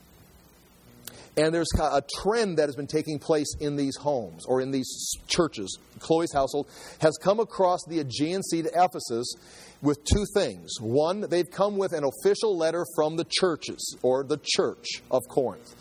And there's a trend that has been taking place in these homes or in these churches. Chloe's household has come across the Aegean Sea to Ephesus with two things. One, they've come with an official letter from the churches or the church of Corinth.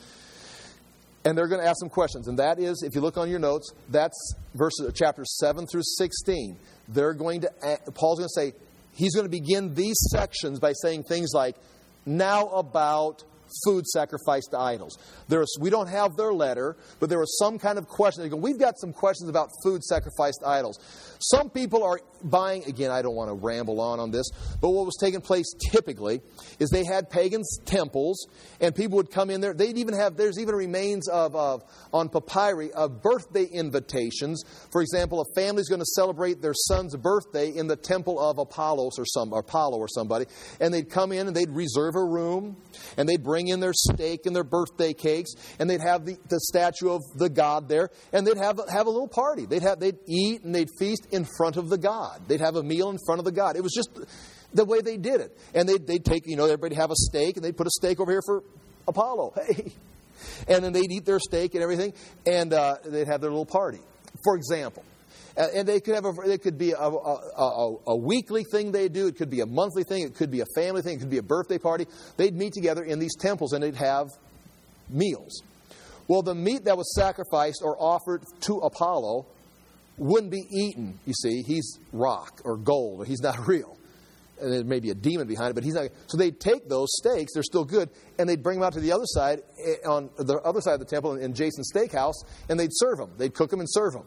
And they're going to ask some questions. And that is, if you look on your notes, that's verses chapters seven through sixteen. They're going to, Paul's going to say, he's going to begin these sections by saying things like, now about food sacrificed to idols. There's, we don't have their letter, but there was some kind of question. They go, we've got some questions about food sacrificed to idols. Some people are buying, again, I don't want to ramble on on this, but what was taking place typically is they had pagan temples, and people would come in there. They'd even have, there's even remains of, of on papyri of birthday invitations. For example, a family's going to celebrate their son's birthday in the temple of Apollos or some or Apollo or somebody, and they'd come in and they'd reserve a room, and they'd bring in their steak and their birthday cakes, and they'd have the, the statue of the god there, and they'd have have a little party. They'd have they'd eat and they'd feast in front of the god. They'd have a meal in front of the god. It was just the way they did it. And they'd, they'd take, you know, everybody have a steak, and they'd put a steak over here for Apollo. Hey. And then they'd eat their steak and everything, and uh, they'd have their little party. For example, and they could have a, it could be a, a, a, a weekly thing they do. It could be a monthly thing. It could be a family thing. It could be a birthday party. They'd meet together in these temples, and they'd have meals. Well, the meat that was sacrificed or offered to Apollo wouldn't be eaten, you see. He's rock or gold, or he's not real. And there may be a demon behind it, but he's not. So they'd take those steaks, they're still good, and they'd bring them out to the other side, on the other side of the temple in Jason's steakhouse, and they'd serve them. They'd cook them and serve them.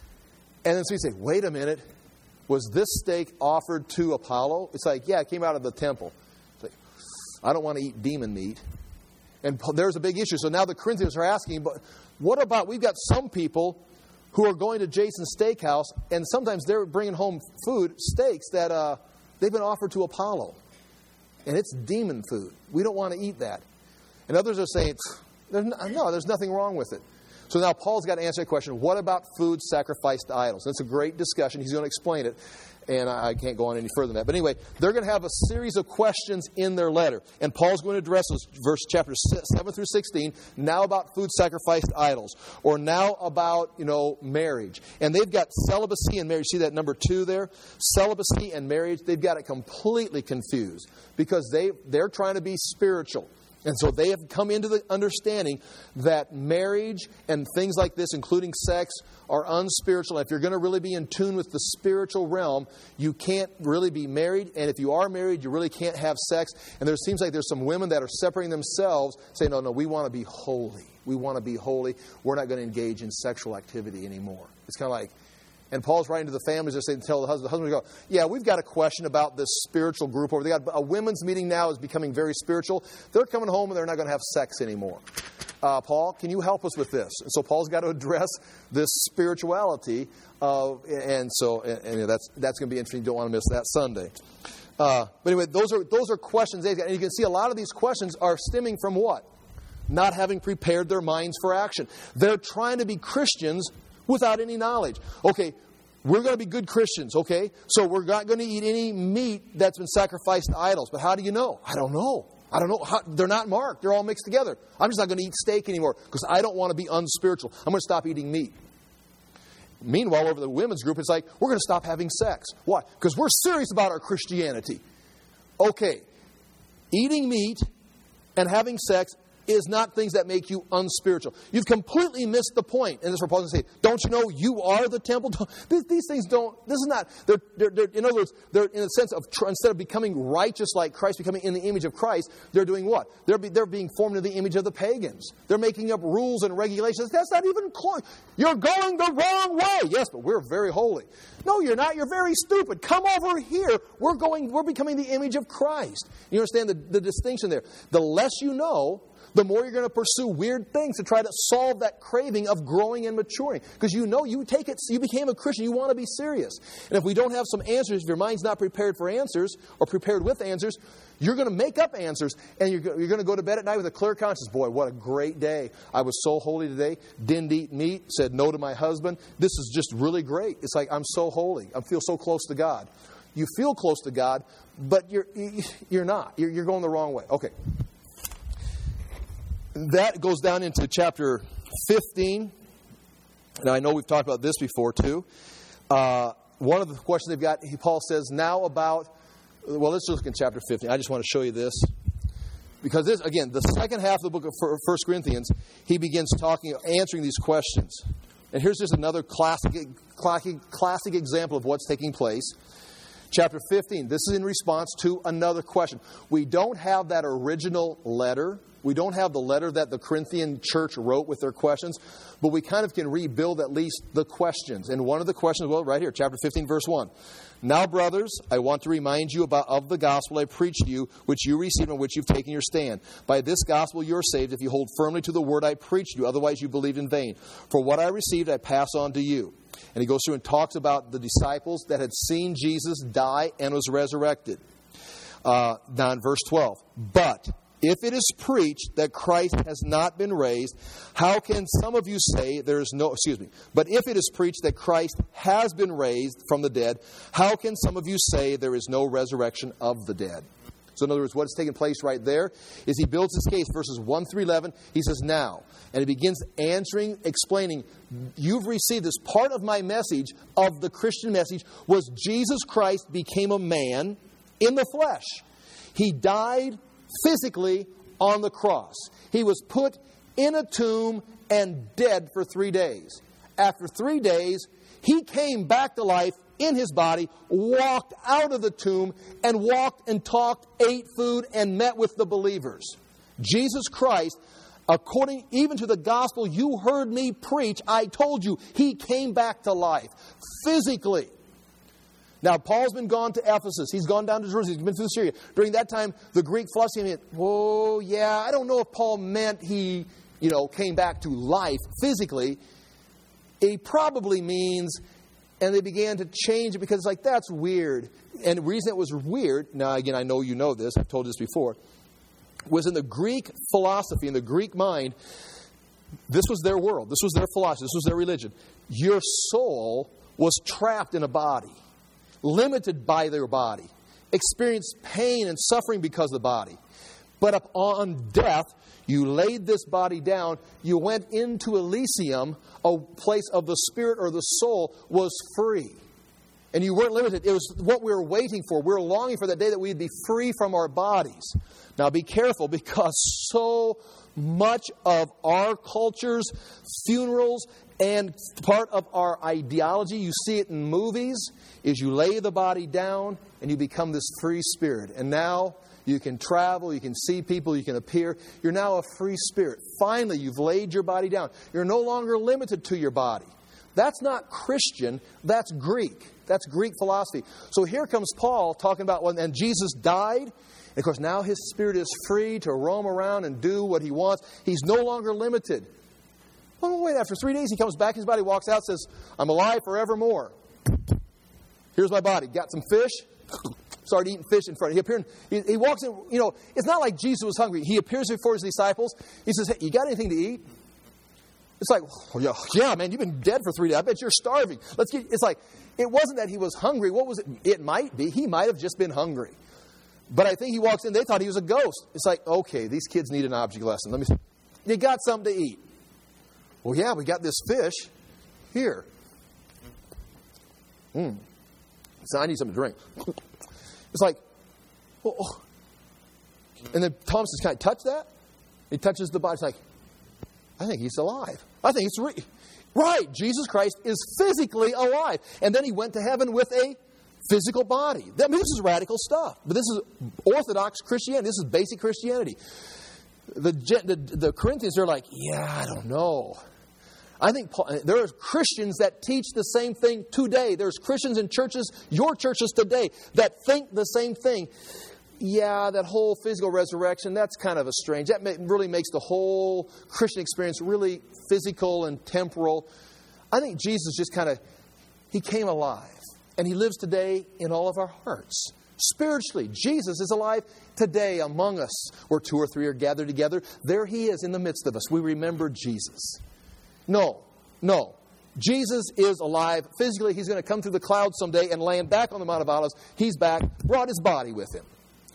And then so you say, wait a minute, was this steak offered to Apollo? It's like, yeah, it came out of the temple. It's like, I don't want to eat demon meat. And there's a big issue. So now the Corinthians are asking, but what about, we've got some people who are going to Jason's steakhouse, and sometimes they're bringing home food, steaks, that uh, they've been offered to Apollo. And it's demon food. We don't want to eat that. And others are saying, there's no, no, there's nothing wrong with it. So now Paul's got to answer that question. What about food sacrificed to idols? That's a great discussion. He's going to explain it. And I can't go on any further than that. But anyway, they're going to have a series of questions in their letter. And Paul's going to address those, verse chapters seven through sixteen, now about food sacrificed to idols. Or now about, you know, marriage. And they've got celibacy and marriage. See that number two there? Celibacy and marriage. They've got it completely confused. Because they, they're trying to be spiritual. And so they have come into the understanding that marriage and things like this, including sex, are unspiritual. If you're going to really be in tune with the spiritual realm, you can't really be married. And if you are married, you really can't have sex. And there seems like there's some women that are separating themselves, saying, no, no, we want to be holy. We want to be holy. We're not going to engage in sexual activity anymore. It's kind of like, And Paul's writing to the families, they're saying, tell the husband, the husband will go, yeah, we've got a question about this spiritual group over there. They got a women's meeting now is becoming very spiritual. They're coming home and they're not going to have sex anymore. Uh, Paul, can you help us with this? And so Paul's got to address this spirituality. Of, and so and, and that's that's going to be interesting. You don't want to miss that Sunday. Uh, but anyway, those are those are questions they've got. And you can see a lot of these questions are stemming from what? Not having prepared their minds for action. They're trying to be Christians without any knowledge. Okay, we're going to be good Christians, okay? So we're not going to eat any meat that's been sacrificed to idols. But how do you know? I don't know. I don't know. How, they're not marked. They're all mixed together. I'm just not going to eat steak anymore because I don't want to be unspiritual. I'm going to stop eating meat. Meanwhile, over the women's group, it's like, we're going to stop having sex. Why? Because we're serious about our Christianity. Okay, eating meat and having sex is not things that make you unspiritual. You've completely missed the point. And this is where Paul's going to say, don't you know you are the temple? These, these things don't, this is not, they're, they're, they're, in other words, they're in a sense of, instead of becoming righteous like Christ, becoming in the image of Christ, they're doing what? They're, be, they're being formed in the image of the pagans. They're making up rules and regulations. That's not even close. You're going the wrong way. Yes, but we're very holy. No, you're not. You're very stupid. Come over here. We're going, we're becoming the image of Christ. You understand the, the distinction there? The less you know, the more you're going to pursue weird things to try to solve that craving of growing and maturing. Because you know you take it, you became a Christian, you want to be serious. And if we don't have some answers, if your mind's not prepared for answers or prepared with answers, you're going to make up answers. And you're, you're going to go to bed at night with a clear conscience. Boy, what a great day. I was so holy today. Didn't eat meat. Said no to my husband. This is just really great. It's like I'm so holy. I feel so close to God. You feel close to God, but you're, you're not. You're, you're going the wrong way. Okay. That goes down into chapter fifteen. And I know we've talked about this before too. Uh, one of the questions they've got, Paul says, now about, well, let's just look in chapter fifteen. I just want to show you this. Because this, again, the second half of the book of First Corinthians, he begins talking, answering these questions. And here's just another classic, classic, classic example of what's taking place. Chapter fifteen, this is in response to another question. We don't have that original letter. We don't have the letter that the Corinthian church wrote with their questions, but we kind of can rebuild at least the questions. And one of the questions, well, right here, chapter fifteen, verse one. Now, brothers, I want to remind you about of the gospel I preached to you, which you received and which you've taken your stand. By this gospel you are saved if you hold firmly to the word I preached to you. Otherwise you believed in vain. For what I received I pass on to you. And he goes through and talks about the disciples that had seen Jesus die and was resurrected. Uh, now in verse twelve. But if it is preached that Christ has not been raised, how can some of you say there is no, excuse me, but if it is preached that Christ has been raised from the dead, how can some of you say there is no resurrection of the dead? So in other words, what's taking place right there is he builds his case, verses one through eleven. He says, now, and he begins answering, explaining, you've received this. Part of my message, of the Christian message, was Jesus Christ became a man in the flesh. He died physically on the cross. He was put in a tomb and dead for three days. After three days, he came back to life in his body, walked out of the tomb, and walked and talked, ate food, and met with the believers. Jesus Christ, according even to the gospel you heard me preach, I told you, he came back to life physically. Now, Paul's been gone to Ephesus. He's gone down to Jerusalem. He's been through Syria. During that time, the Greek philosophy went, whoa, yeah, I don't know if Paul meant he, you know, came back to life physically. He probably means, and they began to change it because it's like, that's weird. And the reason it was weird, now again, I know you know this, I've told you this before, was in the Greek philosophy, in the Greek mind, this was their world. This was their philosophy. This was their religion. Your soul was trapped in a body, limited by their body, experienced pain and suffering because of the body. But upon death, you laid this body down, you went into Elysium, a place of the spirit or the soul was free. And you weren't limited. It was what we were waiting for. We were longing for that day that we'd be free from our bodies. Now be careful, because so much of our culture's funerals and part of our ideology, you see it in movies, is you lay the body down and you become this free spirit. And now you can travel, you can see people, you can appear. You're now a free spirit. Finally, you've laid your body down. You're no longer limited to your body. That's not Christian, that's Greek. That's Greek philosophy. So here comes Paul talking about when and Jesus died. And of course, now his spirit is free to roam around and do what he wants. He's no longer limited. Oh, wait, after three days he comes back, his body walks out, says, I'm alive forevermore. Here's my body. Got some fish. Started eating fish in front of him. He appeared, he, he walks in, you know, it's not like Jesus was hungry. He appears before his disciples. He says, hey, you got anything to eat? It's like, oh, yeah, yeah, man, you've been dead for three days. I bet you're starving. Let's get, it's like, it wasn't that he was hungry. What was it? It might be. He might have just been hungry. But I think he walks in, they thought he was a ghost. It's like, okay, these kids need an object lesson. Let me see. You got something to eat? Well, yeah, we got this fish here. Hmm. So I need something to drink. It's like, well, oh. And then Thomas says, can I touch that? He touches the body. It's like, I think he's alive. I think it's re- right. Jesus Christ is physically alive. And then he went to heaven with a physical body. I mean, this is radical stuff. But this is Orthodox Christianity. This is basic Christianity. The, the, the Corinthians are like, yeah, I don't know. I think Paul, there are Christians that teach the same thing today. There's Christians in churches, your churches today, that think the same thing. Yeah, that whole physical resurrection, that's kind of a strange. That really makes the whole Christian experience really physical and temporal. I think Jesus just kind of, he came alive. And he lives today in all of our hearts. Spiritually, Jesus is alive today among us. Where two or three are gathered together, there he is in the midst of us. We remember Jesus. No, no. Jesus is alive physically. He's going to come through the clouds someday and land back on the Mount of Olives. He's back, brought his body with him.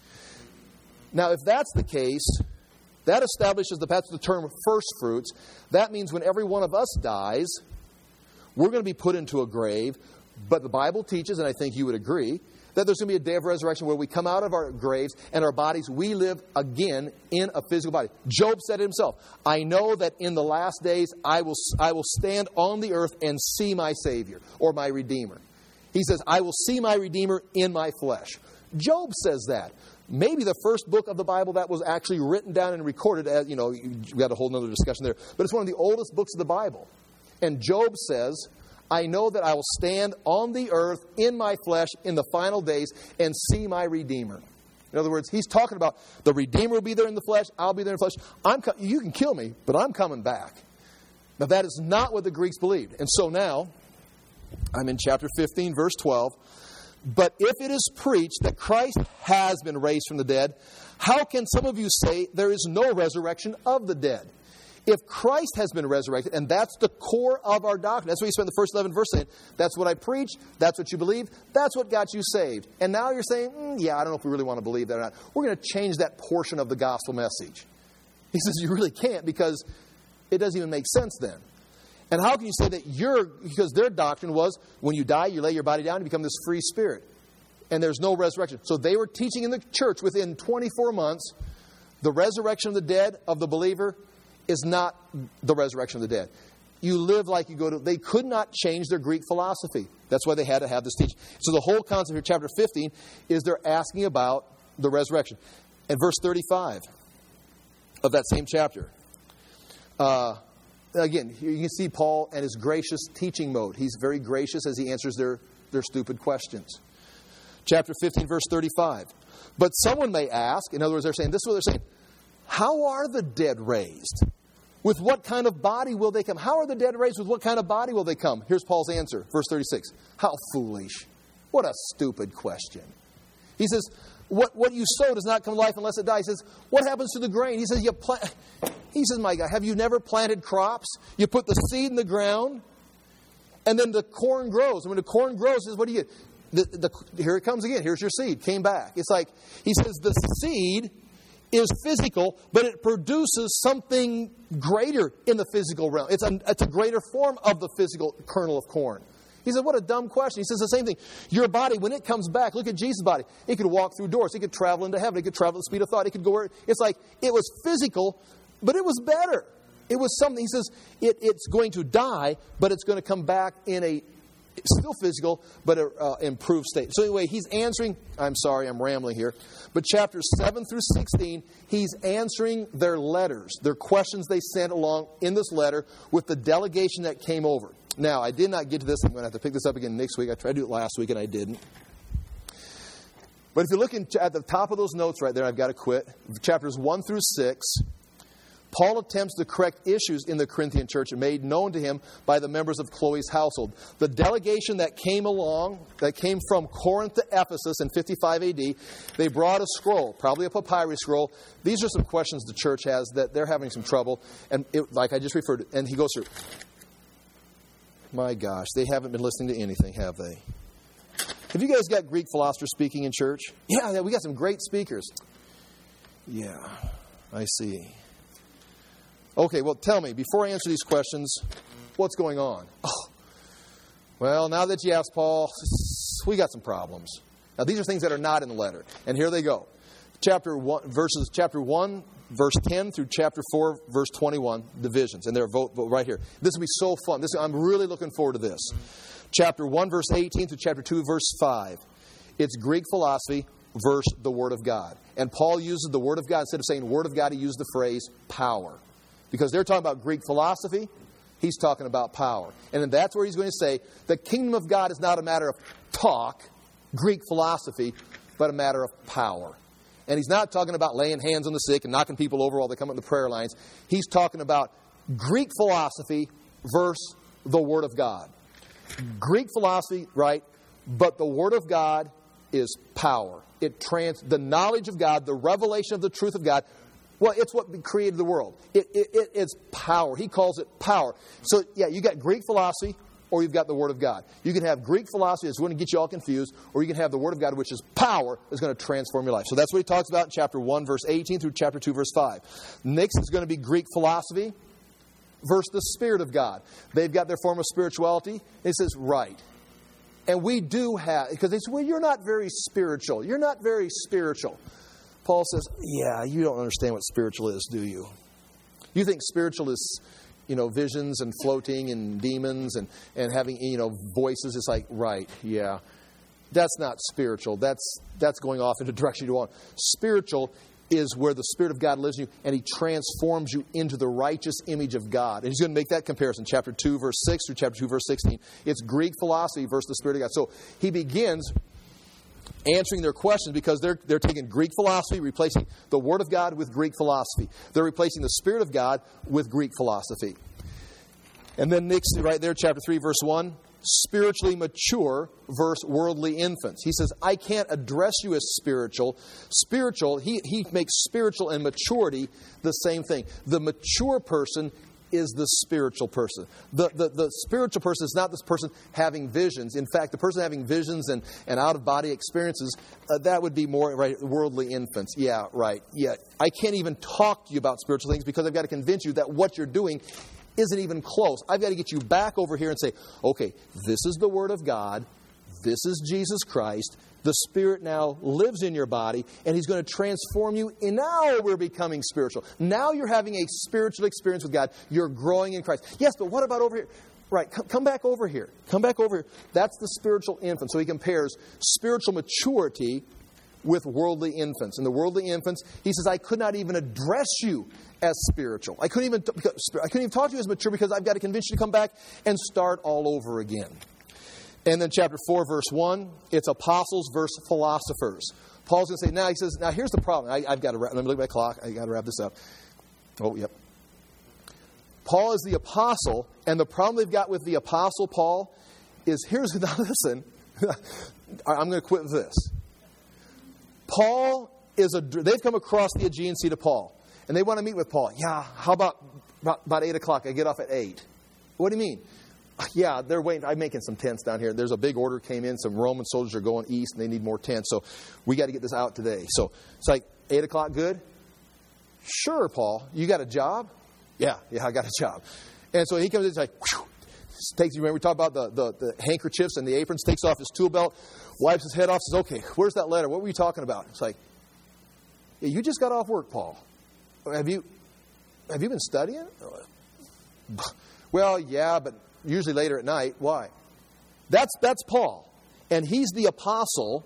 Now, if that's the case, that establishes the, that's the term first fruits. That means when every one of us dies, we're going to be put into a grave. But the Bible teaches, and I think you would agree, that there's going to be a day of resurrection where we come out of our graves and our bodies, we live again in a physical body. Job said it himself, I know that in the last days I will, I will stand on the earth and see my Savior or my Redeemer. He says, I will see my Redeemer in my flesh. Job says that. Maybe the first book of the Bible that was actually written down and recorded, as you know, we got a whole other discussion there, but it's one of the oldest books of the Bible. And Job says, I know that I will stand on the earth in my flesh in the final days and see my Redeemer. In other words, he's talking about the Redeemer will be there in the flesh, I'll be there in the flesh. I'm co- you can kill me, but I'm coming back. Now that is not what the Greeks believed. And so now, I'm in chapter fifteen, verse twelve. But if it is preached that Christ has been raised from the dead, how can some of you say there is no resurrection of the dead? If Christ has been resurrected, and that's the core of our doctrine, that's what you spent the first eleven verses saying, that's what I preach, that's what you believe, that's what got you saved. And now you're saying, mm, yeah, I don't know if we really want to believe that or not. We're going to change that portion of the gospel message. He says you really can't because it doesn't even make sense then. And how can you say that you're, because their doctrine was when you die, you lay your body down, you become this free spirit. And there's no resurrection. So they were teaching in the church within twenty-four months, the resurrection of the dead of the believer is not the resurrection of the dead. You live like you go to... They could not change their Greek philosophy. That's why they had to have this teaching. So the whole concept here, chapter fifteen, is they're asking about the resurrection. And verse thirty-five of that same chapter. Uh, again, you can see Paul and his gracious teaching mode. He's very gracious as he answers their, their stupid questions. Chapter fifteen, verse thirty-five. But someone may ask, in other words, they're saying, this is what they're saying, how are the dead raised? With what kind of body will they come? How are the dead raised? With what kind of body will they come? Here's Paul's answer, verse thirty-six. How foolish. What a stupid question. He says, what, what you sow does not come to life unless it dies. He says, what happens to the grain? He says, you plant. He says, my God, have you never planted crops? You put the seed in the ground, and then the corn grows. And when the corn grows, says, what do you get? The, the, here it comes again. Here's your seed. Came back. It's like, he says, the seed is physical, but it produces something greater in the physical realm. It's a, it's a greater form of the physical kernel of corn. He said, what a dumb question. He says the same thing. Your body, when it comes back, look at Jesus' body. It could walk through doors. It could travel into heaven. It could travel at the speed of thought. It could go where... It's like, it was physical, but it was better. It was something, he says, it, it's going to die, but it's going to come back in a Still physical, but an uh, improved state. So anyway, he's answering, I'm sorry, I'm rambling here, but chapters seven through sixteen, he's answering their letters, their questions they sent along in this letter with the delegation that came over. Now, I did not get to this. I'm going to have to pick this up again next week. I tried to do it last week, and I didn't. But if you look in, at the top of those notes right there, I've got to quit, chapters one through six, Paul attempts to correct issues in the Corinthian church made known to him by the members of Chloe's household. The delegation that came along, that came from Corinth to Ephesus in fifty-five A D, they brought a scroll, probably a papyrus scroll. These are some questions the church has that they're having some trouble. And it, like I just referred to, and he goes through. My gosh, they haven't been listening to anything, have they? Have you guys got Greek philosophers speaking in church? Yeah, we got some great speakers. Yeah, I see. Okay, well, tell me, before I answer these questions, what's going on? Oh, well, now that you asked, Paul, we got some problems. Now, these are things that are not in the letter. And here they go. Chapter one, verses, chapter one, verse ten through chapter four, verse twenty-one, divisions. And they're vote, vote right here. This will be so fun. This, I'm really looking forward to this. Chapter one, verse eighteen through chapter two, verse five. It's Greek philosophy versus the Word of God. And Paul uses the Word of God. Instead of saying Word of God, he used the phrase power. Because they're talking about Greek philosophy, he's talking about power. And then that's where he's going to say, the kingdom of God is not a matter of talk, Greek philosophy, but a matter of power. And he's not talking about laying hands on the sick and knocking people over while they come up in the prayer lines. He's talking about Greek philosophy versus the Word of God. Greek philosophy, right, but the Word of God is power. It trans the knowledge of God, the revelation of the truth of God. Well, it's what created the world. It, it, it, it's power. He calls it power. So, yeah, you got Greek philosophy or you've got the Word of God. You can have Greek philosophy that's going to get you all confused, or you can have the Word of God, which is power, that's going to transform your life. So that's what he talks about in chapter one, verse eighteen through chapter two, verse five. Next is going to be Greek philosophy versus the Spirit of God. They've got their form of spirituality. It says, right. And we do have, because they say, well, you're not very spiritual. You're not very spiritual. Paul says, yeah, you don't understand what spiritual is, do you? You think spiritual is, you know, visions and floating and demons and, and having, you know, voices. It's like, right, yeah. That's not spiritual. That's that's going off in the direction you want. Spiritual is where the Spirit of God lives in you, and He transforms you into the righteous image of God. And he's going to make that comparison, chapter two, verse six through chapter two, verse sixteen. It's Greek philosophy versus the Spirit of God. So he begins answering their questions because they're they're taking Greek philosophy, replacing the Word of God with Greek philosophy. They're replacing the Spirit of God with Greek philosophy. And then next, right there, chapter three, verse one, spiritually mature versus worldly infants. He says, I can't address you as spiritual. Spiritual, he, he makes spiritual and maturity the same thing. The mature person is the spiritual person. The, the, the spiritual person is not this person having visions. In fact, the person having visions and, and out-of-body experiences, uh, that would be more right, worldly infants. Yeah, right. Yeah, I can't even talk to you about spiritual things because I've got to convince you that what you're doing isn't even close. I've got to get you back over here and say, okay, this is the Word of God. This is Jesus Christ. The Spirit now lives in your body, and He's going to transform you. And now we're becoming spiritual. Now you're having a spiritual experience with God. You're growing in Christ. Yes, but what about over here? Right, come, come back over here. Come back over here. That's the spiritual infant. So he compares spiritual maturity with worldly infants. And the worldly infants, he says, I could not even address you as spiritual. I couldn't even, I couldn't even talk to you as mature because I've got to convince you to come back and start all over again. And then chapter four, verse one, it's apostles versus philosophers. Paul's going to say, now he says, now here's the problem. I, I've got to wrap, let me look at my clock. I've got to wrap this up. Oh, yep. Paul is the apostle, and the problem they've got with the apostle Paul is, here's, now listen, I'm going to quit with this. Paul is a, they've come across the Aegean Sea to Paul, and they want to meet with Paul. Yeah, how about, about, about eight o'clock? I get off at eight. What do you mean? Yeah, they're waiting. I'm making some tents down here. There's a big order came in. Some Roman soldiers are going east, and they need more tents. So we got to get this out today. So it's like, eight o'clock good? Sure, Paul. You got a job? Yeah, yeah, I got a job. And so he comes in, he's like, whew, takes, you remember we talked about the, the, the handkerchiefs and the aprons, takes off his tool belt, wipes his head off, says, okay, where's that letter? What were you talking about? It's like, yeah, you just got off work, Paul. Have you, have you been studying? Well, yeah, but usually later at night. Why? That's, that's Paul. And he's the apostle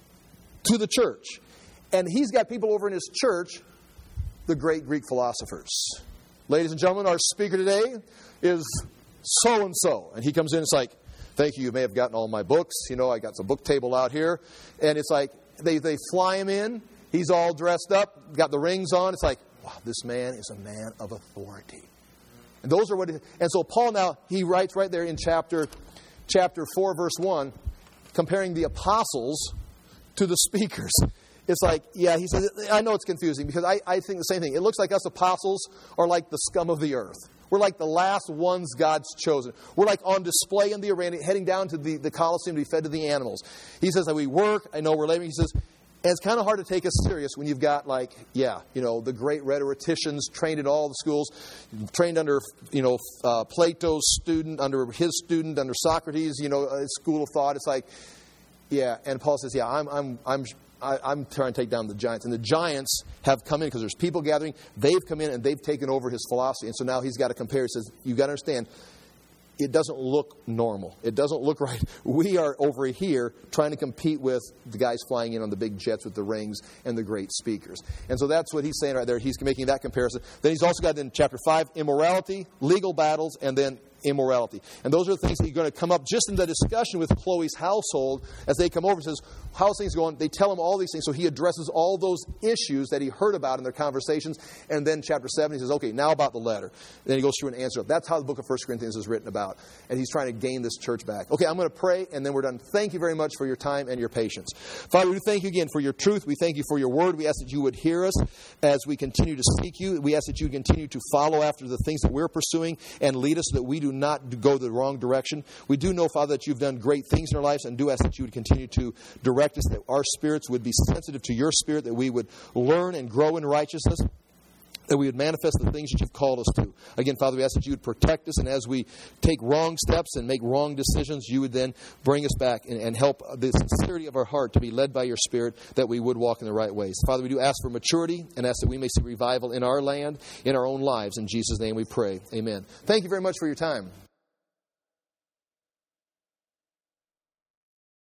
to the church. And he's got people over in his church, the great Greek philosophers. Ladies and gentlemen, our speaker today is so-and-so. And he comes in, it's like, thank you, you may have gotten all my books. You know, I got some book table out here. And it's like, they, they fly him in. He's all dressed up, got the rings on. It's like, wow, this man is a man of authority. And those are what it, and so Paul now, he writes right there in chapter chapter four, verse one, comparing the apostles to the speakers. It's like, yeah, he says, I know it's confusing because I, I think the same thing. It looks like us apostles are like the scum of the earth. We're like the last ones God's chosen. We're like on display in the arena, heading down to the, the Colosseum to be fed to the animals. He says that we work, I know we're laboring. He says, and it's kind of hard to take us serious when you've got like, yeah, you know, the great rhetoricians trained in all the schools, trained under, you know, uh, Plato's student, under his student, under Socrates, you know, uh, school of thought. It's like, yeah. And Paul says, yeah, I'm, I'm, I'm, I, I'm trying to take down the giants. And the giants have come in because there's people gathering. They've come in and they've taken over his philosophy. And so now he's got to compare. He says, you've got to understand, it doesn't look normal. It doesn't look right. We are over here trying to compete with the guys flying in on the big jets with the rings and the great speakers. And so that's what he's saying right there. He's making that comparison. Then he's also got in chapter five, immorality, legal battles, and then immorality. And those are the things that are going to come up just in the discussion with Chloe's household as they come over. He says, how's things going? They tell him all these things. So he addresses all those issues that he heard about in their conversations. And then chapter seven, he says, okay, now about the letter. And then he goes through and answers. That's how the book of First Corinthians is written about. And he's trying to gain this church back. Okay, I'm going to pray, and then we're done. Thank you very much for your time and your patience. Father, we thank you again for your truth. We thank you for your word. We ask that you would hear us as we continue to seek you. We ask that you continue to follow after the things that we're pursuing and lead us so that we do not go the wrong direction. We do know, Father, that you've done great things in our lives, and do ask that you would continue to direct us, that our spirits would be sensitive to your spirit, that we would learn and grow in righteousness, that we would manifest the things that you've called us to. Again, Father, we ask that you would protect us, and as we take wrong steps and make wrong decisions, you would then bring us back and, and help the sincerity of our heart to be led by your Spirit, that we would walk in the right ways. Father, we do ask for maturity and ask that we may see revival in our land, in our own lives. In Jesus' name we pray. Amen. Thank you very much for your time.